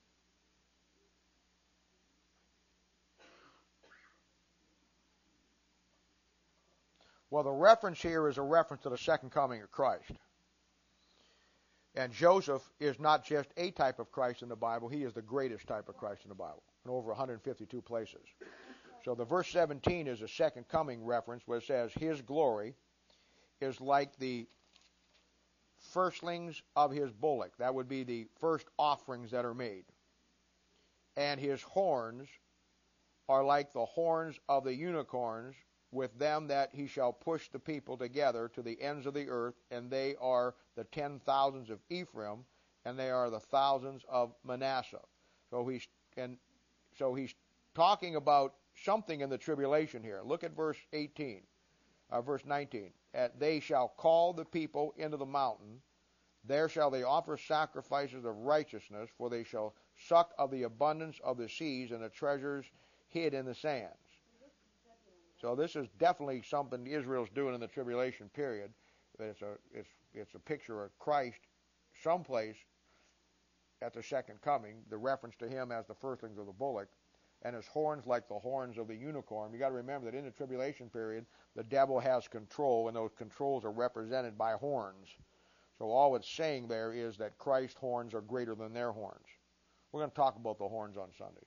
Speaker 1: Well, the reference here is a reference to the second coming of Christ. And Joseph is not just a type of Christ in the Bible. He is the greatest type of Christ in the Bible in over 152 places. So the verse 17 is a second coming reference where it says, his glory is like the firstlings of his bullock. That would be the first offerings that are made. And his horns are like the horns of the unicorns, with them that he shall push the people together to the ends of the earth, and they are the 10,000s of Ephraim, and they are the thousands of Manasseh. So he's talking about something in the tribulation here. Look at verse 19. They shall call the people into the mountain. There shall they offer sacrifices of righteousness, for they shall suck of the abundance of the seas and the treasures hid in the sands. So this is definitely something Israel's doing in the tribulation period. It's a picture of Christ someplace at the second coming, the reference to him as the firstlings of the bullock, and his horns like the horns of the unicorn. You got to remember that in the tribulation period, the devil has control, and those controls are represented by horns. So all it's saying there is that Christ's horns are greater than their horns. We're going to talk about the horns on Sunday.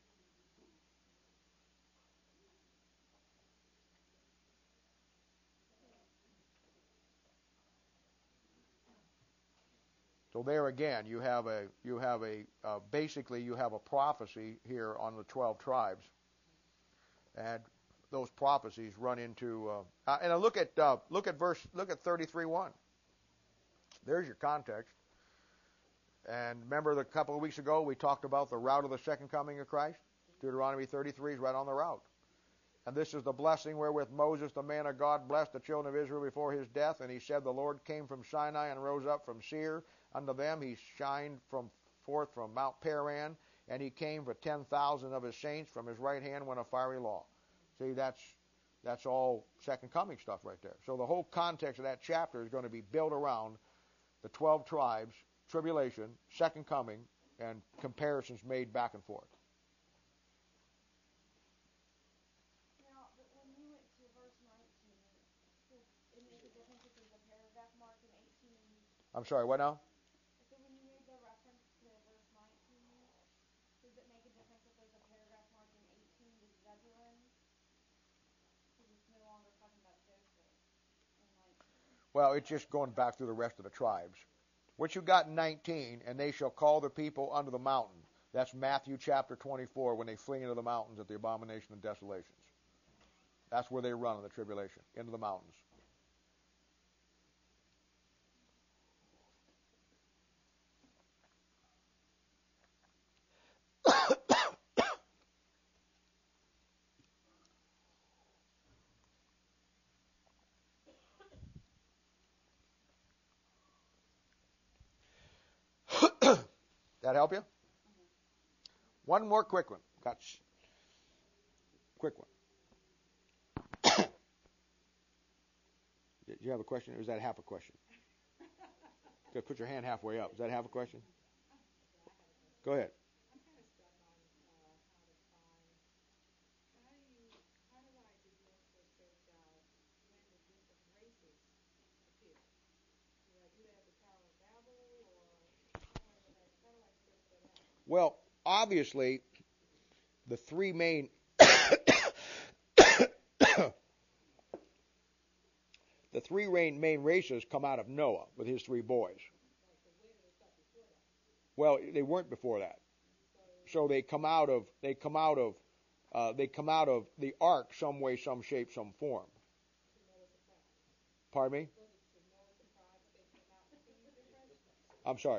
Speaker 1: So there again, you have a prophecy here on the 12 tribes, and those prophecies run into. And look at 33:1. There's your context. And remember, a couple of weeks ago we talked about the route of the second coming of Christ. Deuteronomy 33 is right on the route. And this is the blessing wherewith Moses, the man of God, blessed the children of Israel before his death. And he said, the Lord came from Sinai and rose up from Seir. Unto them he shined forth from Mount Paran, and he came for 10,000 of his saints. From his right hand went a fiery law. See, that's all second coming stuff right there. So the whole context of that chapter is going to be built around the 12 tribes, tribulation, second coming, and comparisons made back and forth.
Speaker 2: Now, but when you went to verse 19, does it make a difference if there's a paragraph mark in 18 and you...
Speaker 1: I'm sorry, what now?
Speaker 2: So when you made the reference to verse 19, does it make a difference if there's a paragraph mark in 18 to Zebulun? Because it's no longer talking about Joseph in 19.
Speaker 1: Well, it's just going back through the rest of the tribes. What you got in 19, and they shall call the people unto the mountain. That's Matthew chapter 24, when they flee into the mountains at the abomination of desolations. That's where they run in the tribulation, into the mountains. That help you?
Speaker 2: Mm-hmm.
Speaker 1: One more quick one. Quick one. Did you have a question, or is that half a question? Okay, put your hand halfway up. Is that half a question? Go ahead.
Speaker 6: I'm kind of stuck on how to find, how do I begin to search out when the different races appear? Do they have the Tower of Babel, or how do I search that out?
Speaker 1: Well, obviously, the three main main races come out of Noah with his three boys. Well, they weren't before that. So they come out of they come out of the ark some way, some shape, some form. Pardon me? I'm sorry.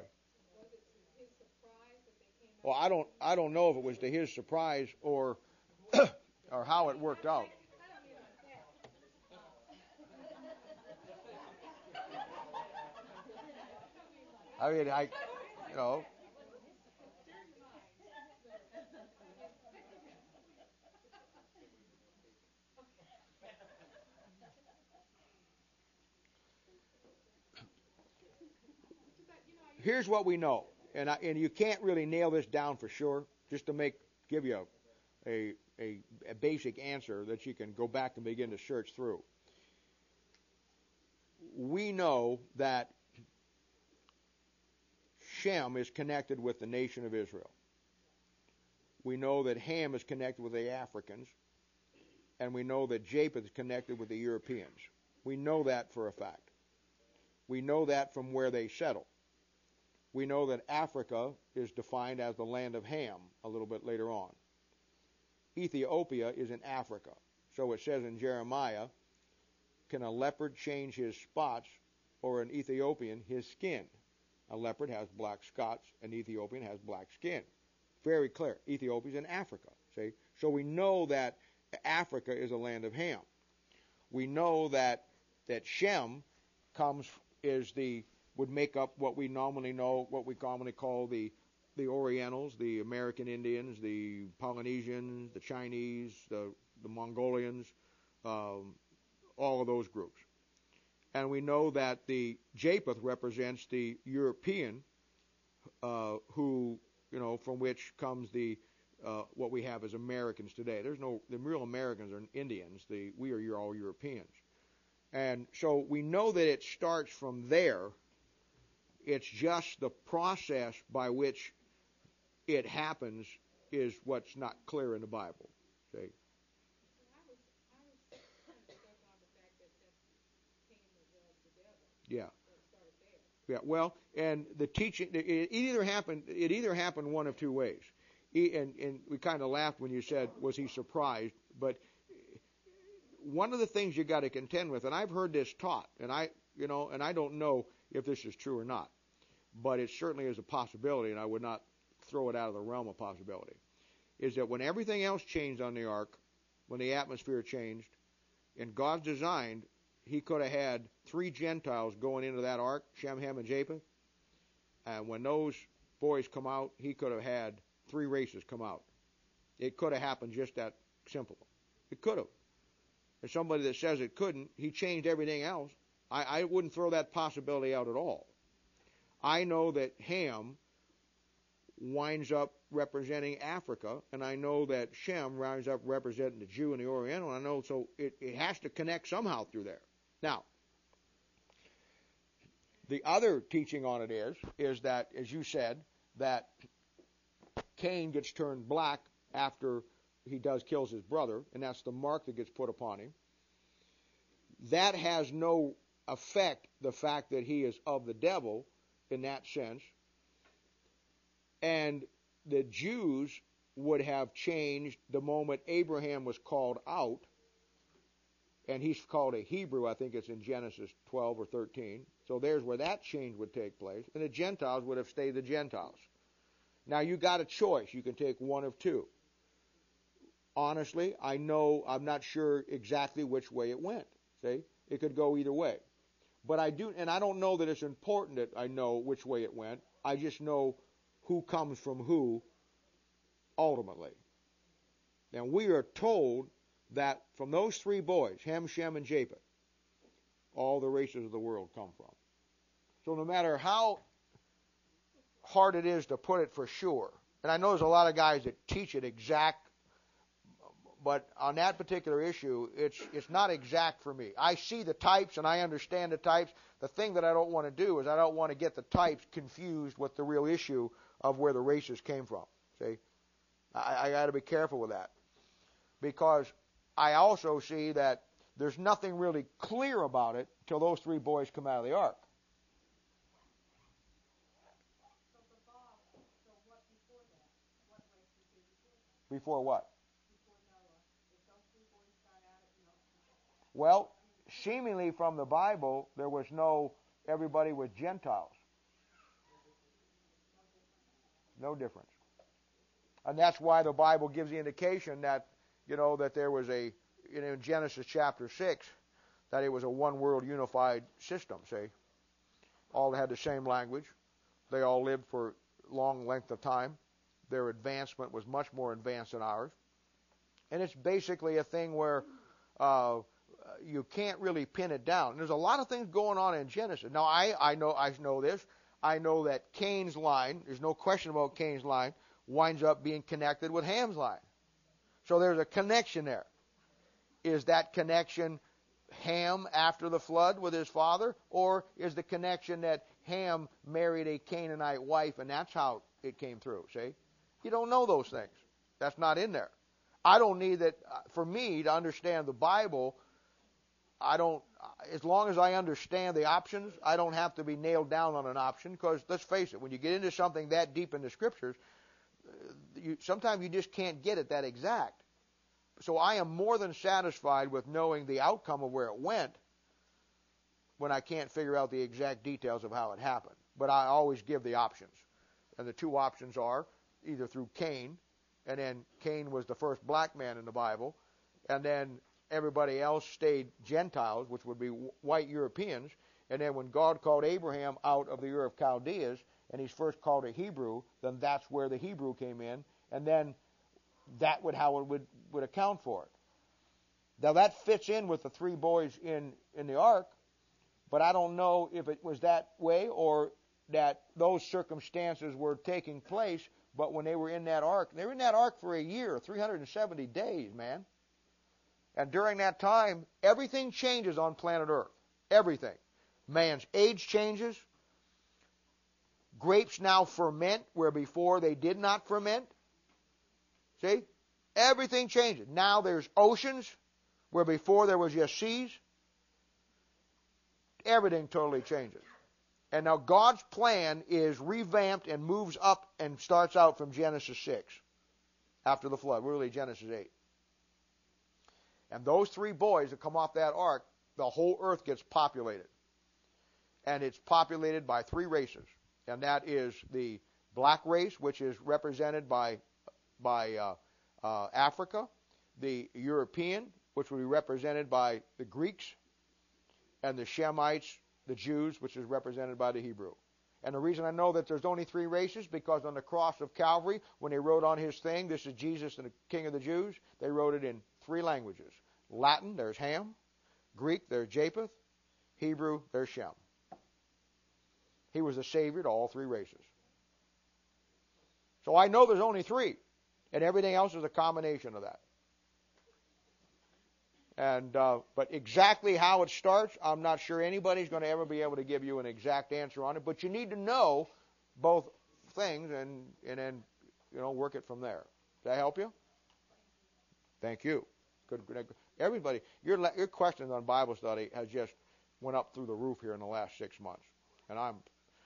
Speaker 1: Well, I don't know if it was to his surprise or or how it worked out. I mean, you know. Here's what we know, and you can't really nail this down for sure. Just to give you a basic answer that you can go back and begin to search through. We know that Shem is connected with the nation of Israel. We know that Ham is connected with the Africans, and we know that Japheth is connected with the Europeans. We know that for a fact. We know that from where they settle. We know that Africa is defined as the land of Ham a little bit later on. Ethiopia is in Africa. So it says in Jeremiah, can a leopard change his spots or an Ethiopian his skin? A leopard has black spots, an Ethiopian has black skin. Very clear. Ethiopia is in Africa. See? So we know that Africa is a land of Ham. We know that Shem would make up what we normally know, what we commonly call the Orientals, the American Indians, the Polynesians, the Chinese, the Mongolians, all of those groups. And we know that the Japheth represents the European, who, from which comes what we have as Americans today. The real Americans are Indians. We are all Europeans. And so we know that it starts from there. It's just the process by which it happens is what's not clear in the Bible. See?
Speaker 6: I was kind of stuck on the fact that Cain was of the devil.
Speaker 1: Yeah.
Speaker 6: So it started there.
Speaker 1: Yeah. Well, and the teaching it either happened one of two ways. And we kind of laughed when you said, was he surprised? But one of the things you got to contend with, and I've heard this taught, and I don't know if this is true or not, but it certainly is a possibility, and I would not throw it out of the realm of possibility, is that when everything else changed on the ark, when the atmosphere changed, in God's design, he could have had 3 Gentiles going into that ark, Shem, Ham, and Japheth, and when those boys come out, he could have had 3 races come out. It could have happened just that simple. It could have. And somebody that says it couldn't, he changed everything else. I wouldn't throw that possibility out at all. I know that Ham winds up representing Africa, and I know that Shem winds up representing the Jew and the Oriental, and I know so it has to connect somehow through there. Now, the other teaching on it is that, as you said, that Cain gets turned black after he kills his brother, and that's the mark that gets put upon him. That has no effect, the fact that he is of the devil in that sense. And the Jews would have changed the moment Abraham was called out, and he's called a Hebrew, I think it's in Genesis 12 or 13. So there's where that change would take place, and the Gentiles would have stayed the Gentiles. Now you got a choice. You can take one of two. Honestly, I'm not sure exactly which way it went. See? It could go either way. But I don't know that it's important that I know which way it went. I just know who comes from who ultimately. And we are told that from those 3 boys, Ham, Shem, and Japheth, all the races of the world come from. So no matter how hard it is to put it for sure, and I know there's a lot of guys that teach it exact, but on that particular issue, it's not exact for me. I see the types and I understand the types. The thing that I don't want to do is I don't want to get the types confused with the real issue of where the races came from. See, I got to be careful with that, because I also see that there's nothing really clear about it till those 3 boys come out of the ark. Before what? Well, seemingly from the Bible, there was no everybody was Gentiles. No difference. And that's why the Bible gives the indication that, that there was in Genesis chapter 6, that it was a one world unified system, see? All had the same language. They all lived for long length of time. Their advancement was much more advanced than ours. And it's basically a thing where you can't really pin it down. And there's a lot of things going on in Genesis. Now, I know this. I know that Cain's line, there's no question about Cain's line, winds up being connected with Ham's line. So there's a connection there. Is that connection Ham after the flood with his father? Or is the connection that Ham married a Canaanite wife and that's how it came through, see? You don't know those things. That's not in there. I don't need that. For me to understand the Bible, as long as I understand the options, I don't have to be nailed down on an option, because let's face it, when you get into something that deep in the Scriptures, sometimes you just can't get it that exact. So I am more than satisfied with knowing the outcome of where it went when I can't figure out the exact details of how it happened. But I always give the options. And the two options are either through Cain, and then Cain was the first black man in the Bible, and then everybody else stayed Gentiles, which would be white Europeans. And then when God called Abraham out of the Ur of Chaldeas, and he's first called a Hebrew, then that's where the Hebrew came in, and then that would how it would account for it. Now that fits in with the three boys in the ark, but I don't know if it was that way or that those circumstances were taking place, but when they were in that ark, they were in that ark for a year, 370 days, man. And during that time, everything changes on planet Earth. Everything. Man's age changes. Grapes now ferment where before they did not ferment. See? Everything changes. Now there's oceans where before there was just seas. Everything totally changes. And now God's plan is revamped and moves up and starts out from Genesis 6 after the flood, really Genesis 8. And those three boys that come off that ark, the whole earth gets populated. And it's populated by three races. And that is the black race, which is represented by Africa, the European, which will be represented by the Greeks, and the Shemites, the Jews, which is represented by the Hebrew. And the reason I know that there's only three races, because on the cross of Calvary, when they wrote on his thing, this is Jesus and the King of the Jews, they wrote it in three languages. Latin, there's Ham. Greek, there's Japheth. Hebrew, there's Shem. He was the Savior to all three races. So I know there's only three, and everything else is a combination of that. And but exactly how it starts, I'm not sure anybody's going to ever be able to give you an exact answer on it. But you need to know both things, and then work it from there. Does that help you? Thank you. Good. Everybody, your questions on Bible study has just went up through the roof here in the last 6 months, and I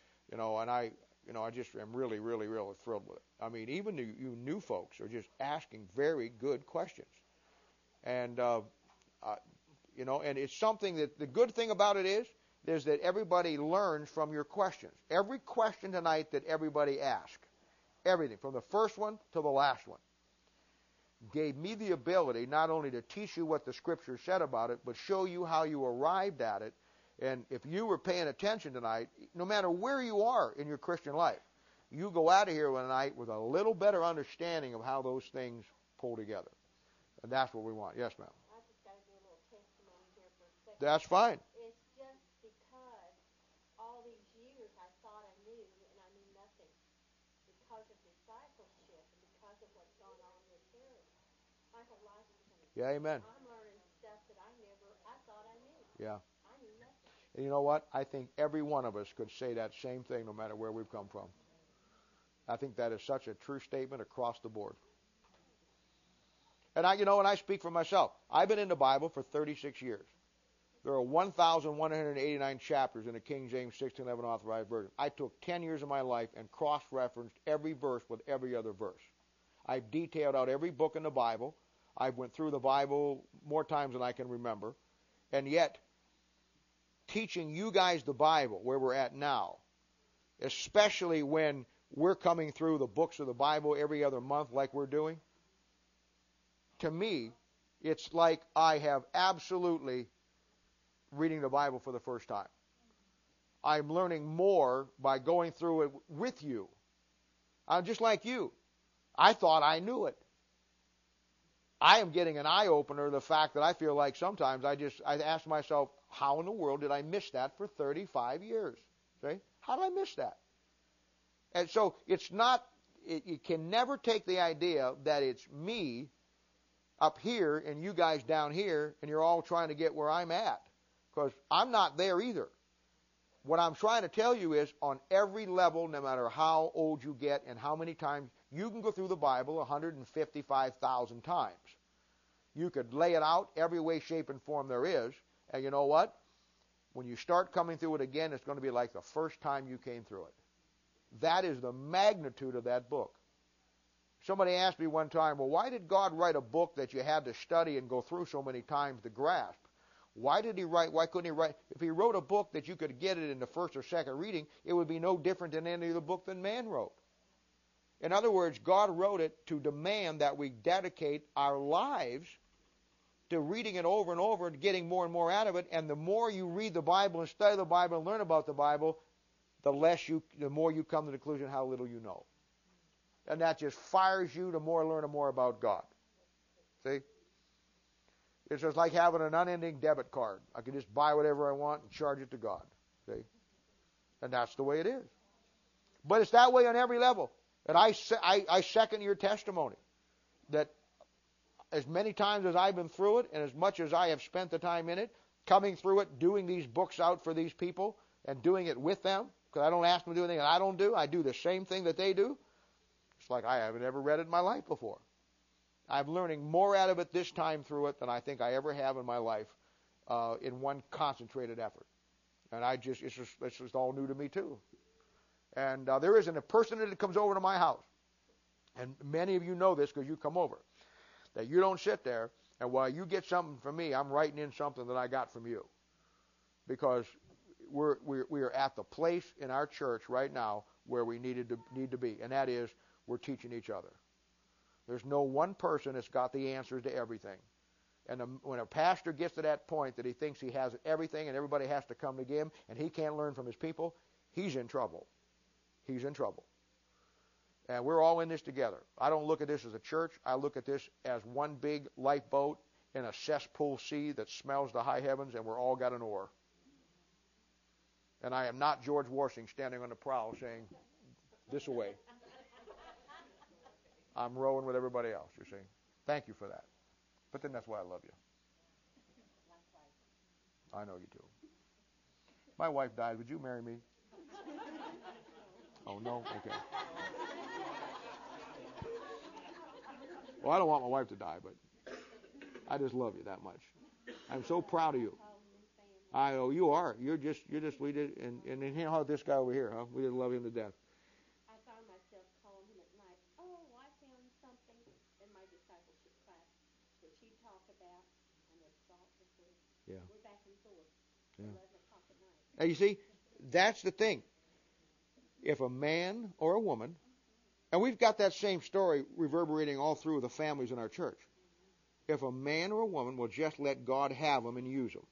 Speaker 1: just am really, really, really thrilled with it. I mean, even you new folks are just asking very good questions, and and it's something that the good thing about it is that everybody learns from your questions. Every question tonight that everybody asked, everything from the first one to the last one, gave me the ability not only to teach you what the Scripture said about it, but show you how you arrived at it. And if you were paying attention tonight, no matter where you are in your Christian life, you go out of here tonight with a little better understanding of how those things pull together. And that's what we want. Yes, ma'am.
Speaker 5: I just got to do a little testimony here for a second.
Speaker 1: That's fine.
Speaker 5: It's just because all these years I thought I knew, and I knew nothing. Because of discipleship and because of what's gone on in this area, my whole life's changed.
Speaker 1: Yeah, amen.
Speaker 5: I'm learning stuff that I thought I knew.
Speaker 1: Yeah.
Speaker 5: I knew nothing.
Speaker 1: And you know what? I think every one of us could say that same thing no matter where we've come from. I think that is such a true statement across the board. And I speak for myself. I've been in the Bible for 36 years. There are 1,189 chapters in the King James 1611 Authorized Version. I took 10 years of my life and cross-referenced every verse with every other verse. I've detailed out every book in the Bible. I've went through the Bible more times than I can remember. And yet, teaching you guys the Bible, where we're at now, especially when we're coming through the books of the Bible every other month like we're doing, to me, it's like I have absolutely reading the Bible for the first time. I'm learning more by going through it with you. I'm just like you. I thought I knew it. I am getting an eye-opener, the fact that I feel like sometimes I ask myself, how in the world did I miss that for 35 years? See? How did I miss that? And so it's not, you can never take the idea that it's me up here and you guys down here and you're all trying to get where I'm at. Because I'm not there either. What I'm trying to tell you is on every level, no matter how old you get and how many times, you can go through the Bible 155,000 times. You could lay it out every way, shape, and form there is. And you know what? When you start coming through it again, it's going to be like the first time you came through it. That is the magnitude of that book. Somebody asked me one time, well, why did God write a book that you had to study and go through so many times to grasp? Why couldn't he write, if he wrote a book that you could get it in the first or second reading, it would be no different than any other book that man wrote. In other words, God wrote it to demand that we dedicate our lives to reading it over and over and getting more and more out of it. And the more you read the Bible and study the Bible and learn about the Bible, the more you come to the conclusion how little you know. And that just fires you to learn more about God. See? It's just like having an unending debit card. I can just buy whatever I want and charge it to God. See? And that's the way it is. But it's that way on every level. And I second your testimony that as many times as I've been through it and as much as I have spent the time in it, coming through it, doing these books out for these people and doing it with them, because I don't ask them to do anything that I don't do. I do the same thing that they do. It's like I haven't ever read it in my life before. I'm learning more out of it this time through it than I think I ever have in my life in one concentrated effort. And it's just all new to me too. And there isn't a person that comes over to my house, and many of you know this because you come over, that you don't sit there and while you get something from me, I'm writing in something that I got from you. Because we are at the place in our church right now where we need to be, and that is we're teaching each other. There's no one person that's got the answers to everything. And when a pastor gets to that point that he thinks he has everything and everybody has to come to him and he can't learn from his people, he's in trouble. He's in trouble. And we're all in this together. I don't look at this as a church. I look at this as one big lifeboat in a cesspool sea that smells the high heavens, and we're all got an oar. And I am not George Washington standing on the prow saying, this away. I'm rowing with everybody else, you see. Thank you for that. But then that's why I love you. I know you do. My wife died. Would you marry me? Oh, no? Okay. Well, I don't want my wife to die, but I just love you that much. I'm so proud of you. I know you are. We did, and you know how this guy over here, huh? We just love him to death.
Speaker 5: I found myself calling him at night, oh, I found something in my discipleship class, which he talked about, and the thought was we're back and forth, 11 o'clock at night.
Speaker 1: Now, you see, that's the thing. If a man or a woman, and we've got that same story reverberating all through the families in our church. If a man or a woman will just let God have them and use them.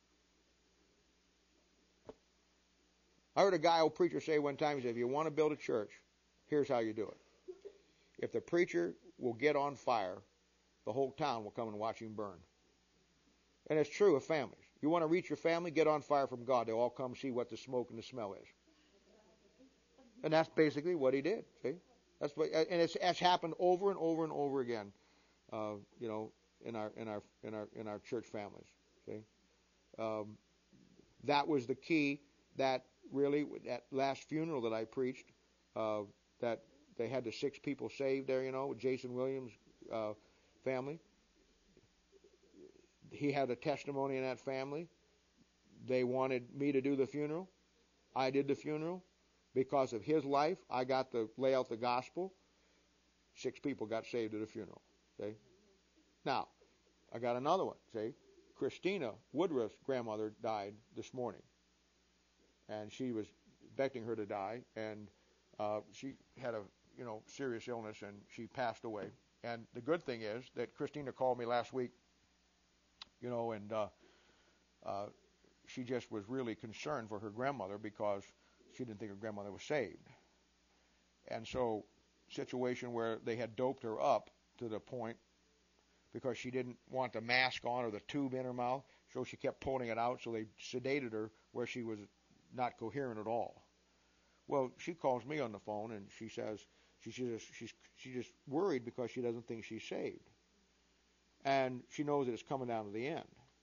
Speaker 1: I heard a guy, old preacher, say one time, he said, if you want to build a church, here's how you do it. If the preacher will get on fire, the whole town will come and watch him burn. And it's true of families. You want to reach your family, get on fire from God. They'll all come see what the smoke and the smell is. And that's basically what he did. See, and it's happened over and over and over again. In our church families. See, that was the key. That really, that last funeral that I preached, that they had the 6 people saved there. With Jason Williams' family. He had a testimony in that family. They wanted me to do the funeral. I did the funeral. Because of his life, I got to lay out the gospel. 6 people got saved at a funeral. See? Now, I got another one. See? Christina Woodruff's grandmother died this morning, and she was expecting her to die, and she had a serious illness, and she passed away. And the good thing is that Christina called me last week, and she just was really concerned for her grandmother because she didn't think her grandmother was saved. And so, situation where they had doped her up to the point because she didn't want the mask on or the tube in her mouth, so she kept pulling it out, so they sedated her where she was not coherent at all. Well, she calls me on the phone, and she says she's just worried because she doesn't think she's saved. And she knows that it's coming down to the end.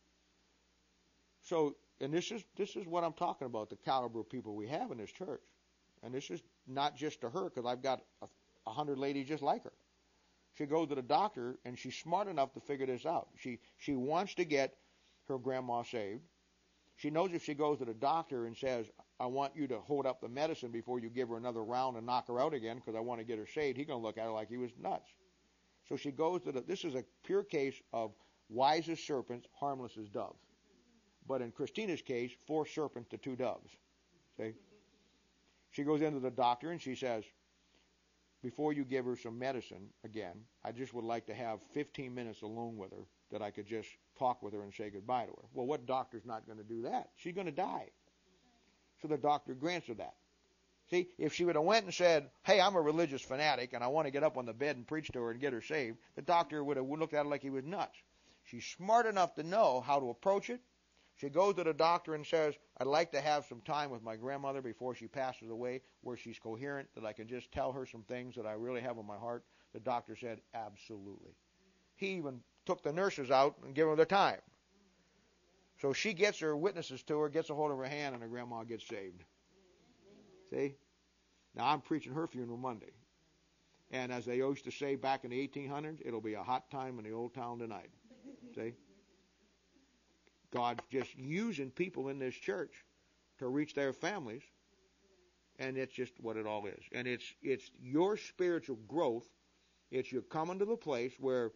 Speaker 1: So, and this is what I'm talking about, the caliber of people we have in this church. And this is not just to her, because I've got 100 ladies just like her. She goes to the doctor, and she's smart enough to figure this out. She wants to get her grandma saved. She knows if she goes to the doctor and says, I want you to hold up the medicine before you give her another round and knock her out again because I want to get her saved, he's going to look at her like he was nuts. So she goes to this is a pure case of wise as serpents, harmless as doves. But in Christina's case, 4 serpents to 2 doves. See? She goes into the doctor and she says, before you give her some medicine again, I just would like to have 15 minutes alone with her that I could just talk with her and say goodbye to her. Well, what doctor's not going to do that? She's going to die. So the doctor grants her that. See, if she would have went and said, hey, I'm a religious fanatic and I want to get up on the bed and preach to her and get her saved, the doctor would have looked at her like he was nuts. She's smart enough to know how to approach it. She goes to the doctor and says, I'd like to have some time with my grandmother before she passes away where she's coherent, that I can just tell her some things that I really have on my heart. The doctor said, absolutely. He even took the nurses out and gave her the time. So she gets her witnesses to her, gets a hold of her hand, and her grandma gets saved. See? Now, I'm preaching her funeral Monday. And as they used to say back in the 1800s, it'll be a hot time in the old town tonight. See? God's just using people in this church to reach their families, and it's just what it all is. And it's your spiritual growth. It's you coming to the place where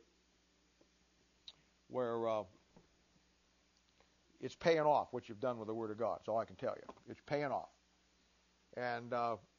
Speaker 1: it's paying off what you've done with the Word of God. That's all I can tell you. It's paying off. And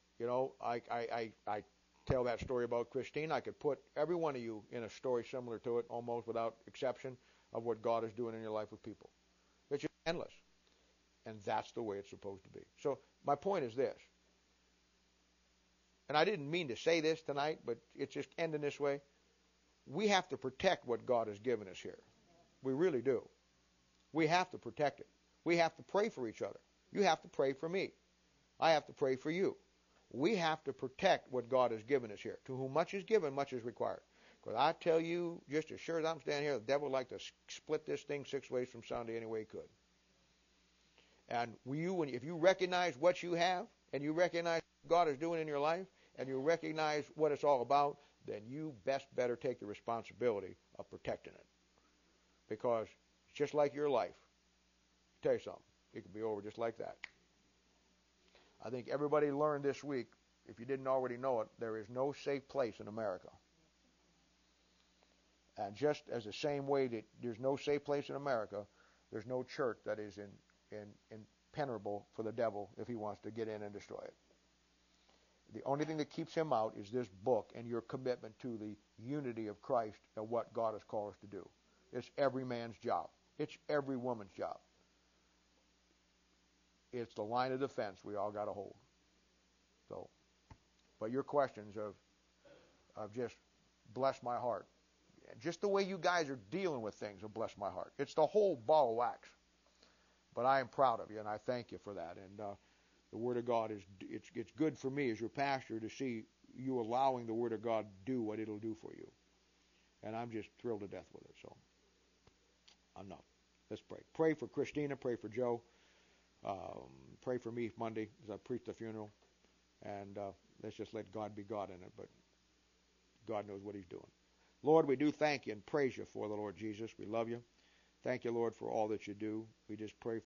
Speaker 1: I tell that story about Christine. I could put every one of you in a story similar to it, almost without exception, of what God is doing in your life with people. It's just endless. And that's the way it's supposed to be. So my point is this. And I didn't mean to say this tonight, but it's just ending this way. We have to protect what God has given us here. We really do. We have to protect it. We have to pray for each other. You have to pray for me. I have to pray for you. We have to protect what God has given us here. To whom much is given, much is required. Because I tell you, just as sure as I'm standing here, the devil would like to split this thing 6 ways from Sunday any way he could. And if you recognize what you have, and you recognize what God is doing in your life, and you recognize what it's all about, then you better take the responsibility of protecting it. Because it's just like your life. I'll tell you something. It can be over just like that. I think everybody learned this week, if you didn't already know it, there is no safe place in America. And just as the same way that there's no safe place in America, there's no church that is impenetrable for the devil if he wants to get in and destroy it. The only thing that keeps him out is this book and your commitment to the unity of Christ and what God has called us to do. It's every man's job. It's every woman's job. It's the line of defense we all got to hold. So, but your questions have just blessed my heart. Just the way you guys are dealing with things have blessed my heart. It's the whole ball of wax. But I am proud of you, and I thank you for that. And the Word of God it's good for me as your pastor to see you allowing the Word of God do what it'll do for you. And I'm just thrilled to death with it. So, enough. Let's pray. Pray for Christina. Pray for Joe. Pray for me Monday as I preach the funeral. And let's just let God be God in it. But God knows what He's doing. Lord, we do thank you and praise you for the Lord Jesus. We love you. Thank you, Lord, for all that you do. We just pray